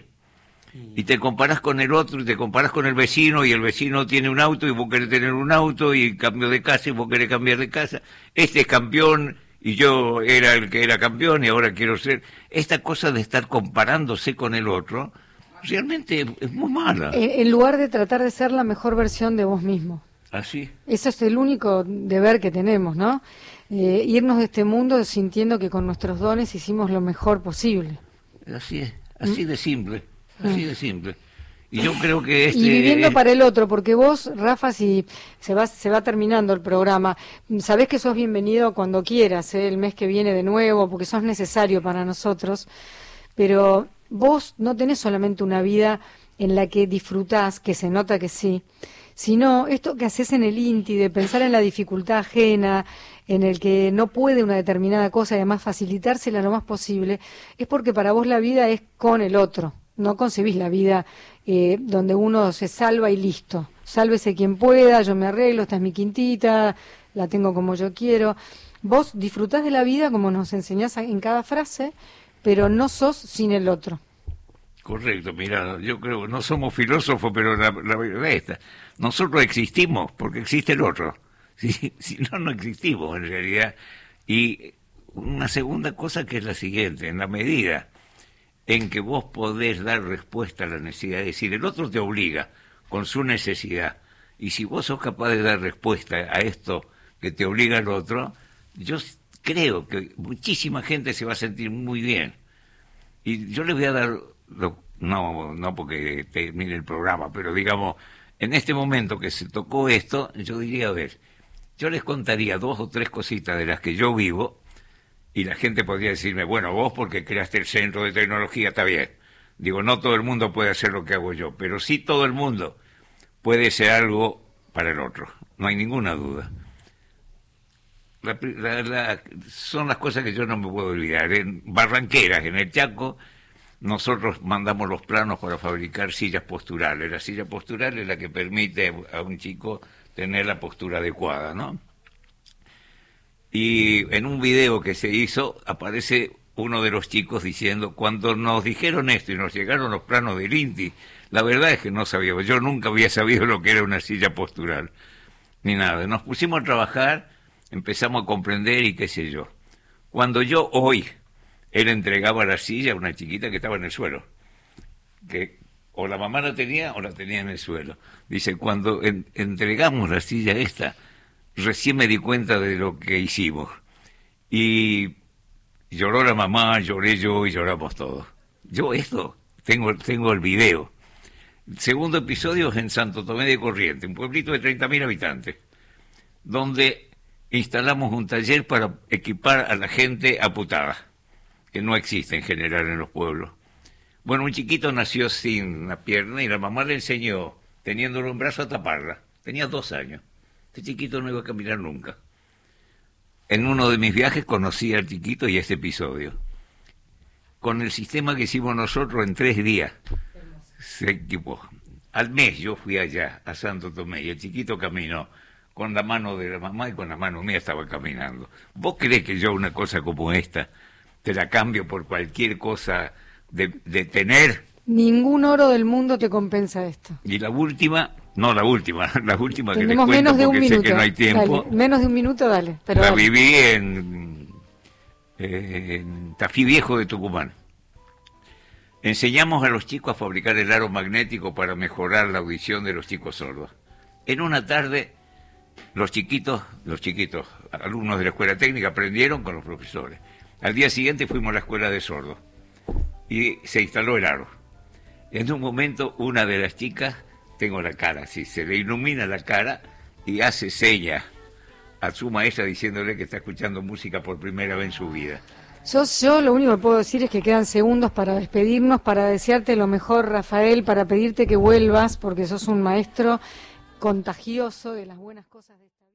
Y te comparás con el otro, y te comparás con el vecino, y el vecino tiene un auto, y vos querés tener un auto, y cambio de casa, y vos querés cambiar de casa. Este es campeón, y yo era el que era campeón, y ahora quiero ser... Esta cosa de estar comparándose con el otro, realmente es muy mala. En, en lugar de tratar de ser la mejor versión de vos mismo. Así. Eso es el único deber que tenemos, ¿no? Eh, irnos de este mundo sintiendo que con nuestros dones hicimos lo mejor posible. Así es, así ¿Mm? de simple, así de simple. Y yo creo que este... Y viviendo para el otro, porque vos, Rafa, si se va, se va terminando el programa, sabés que sos bienvenido cuando quieras, ¿eh? El mes que viene de nuevo, porque sos necesario para nosotros, pero vos no tenés solamente una vida en la que disfrutás, que se nota que sí, sino esto que haces en el INTI, de pensar en la dificultad ajena, en el que no puede una determinada cosa y además facilitársela lo más posible, es porque para vos la vida es con el otro. No concebís la vida eh, donde uno se salva y listo. Sálvese quien pueda, yo me arreglo, esta es mi quintita, la tengo como yo quiero. Vos disfrutás de la vida como nos enseñás en cada frase, pero no sos sin el otro. Correcto, mira, yo creo que no somos filósofos, pero la, la verdad es esta. Nosotros existimos porque existe el otro. Si, si no, no existimos en realidad. Y una segunda cosa que es la siguiente, en la medida en que vos podés dar respuesta a la necesidad, es decir, el otro te obliga con su necesidad, y si vos sos capaz de dar respuesta a esto que te obliga al otro, yo creo que muchísima gente se va a sentir muy bien. Y yo les voy a dar, lo, no, no porque termine el programa, pero digamos, en este momento que se tocó esto, yo diría, a ver, yo les contaría dos o tres cositas de las que yo vivo, y la gente podría decirme, bueno, vos porque creaste el centro de tecnología, está bien. Digo, no todo el mundo puede hacer lo que hago yo, pero sí todo el mundo puede ser algo para el otro, no hay ninguna duda. La, la, la, son las cosas que yo no me puedo olvidar. En Barranqueras, en el Chaco, nosotros mandamos los planos para fabricar sillas posturales. La silla postural es la que permite a un chico tener la postura adecuada, ¿no? Y en un video que se hizo aparece uno de los chicos diciendo, cuando nos dijeron esto y nos llegaron los planos del INTI, la verdad es que no sabíamos, yo nunca había sabido lo que era una silla postural, ni nada. Nos pusimos a trabajar, empezamos a comprender y qué sé yo. Cuando yo hoy, él entregaba la silla a una chiquita que estaba en el suelo, que o la mamá la tenía o la tenía en el suelo. Dice, cuando en, entregamos la silla esta, recién me di cuenta de lo que hicimos. Y lloró la mamá, lloré yo y lloramos todos. Yo esto, tengo, tengo el video. El segundo episodio es en Santo Tomé de Corrientes, un pueblito de treinta mil habitantes, donde instalamos un taller para equipar a la gente amputada, que no existe en general en los pueblos. Bueno, un chiquito nació sin una pierna y la mamá le enseñó, teniéndolo en brazo, a taparla. Tenía dos años. Este chiquito no iba a caminar nunca. En uno de mis viajes conocí al chiquito y este episodio. Con el sistema que hicimos nosotros en tres días, se equipó. Al mes yo fui allá, a Santo Tomé, y el chiquito caminó con la mano de la mamá y con la mano mía estaba caminando. ¿Vos creés que yo una cosa como esta te la cambio por cualquier cosa de, de tener? Ningún oro del mundo te compensa esto. Y la última... No, la última, la última que les Tenemos cuento menos de un porque sé minuto. que no hay tiempo. Dale, menos de un minuto, dale. Pero la dale. viví en, eh, en Tafí Viejo de Tucumán. Enseñamos a los chicos a fabricar el aro magnético para mejorar la audición de los chicos sordos. En una tarde, los chiquitos, los chiquitos, alumnos de la escuela técnica, aprendieron con los profesores. Al día siguiente fuimos a la escuela de sordos y se instaló el aro. En un momento, una de las chicas tengo la cara así, se le ilumina la cara y hace señas a su maestra diciéndole que está escuchando música por primera vez en su vida. Yo, yo lo único que puedo decir es que quedan segundos para despedirnos, para desearte lo mejor, Rafael, para pedirte que vuelvas, porque sos un maestro contagioso de las buenas cosas de esta vida.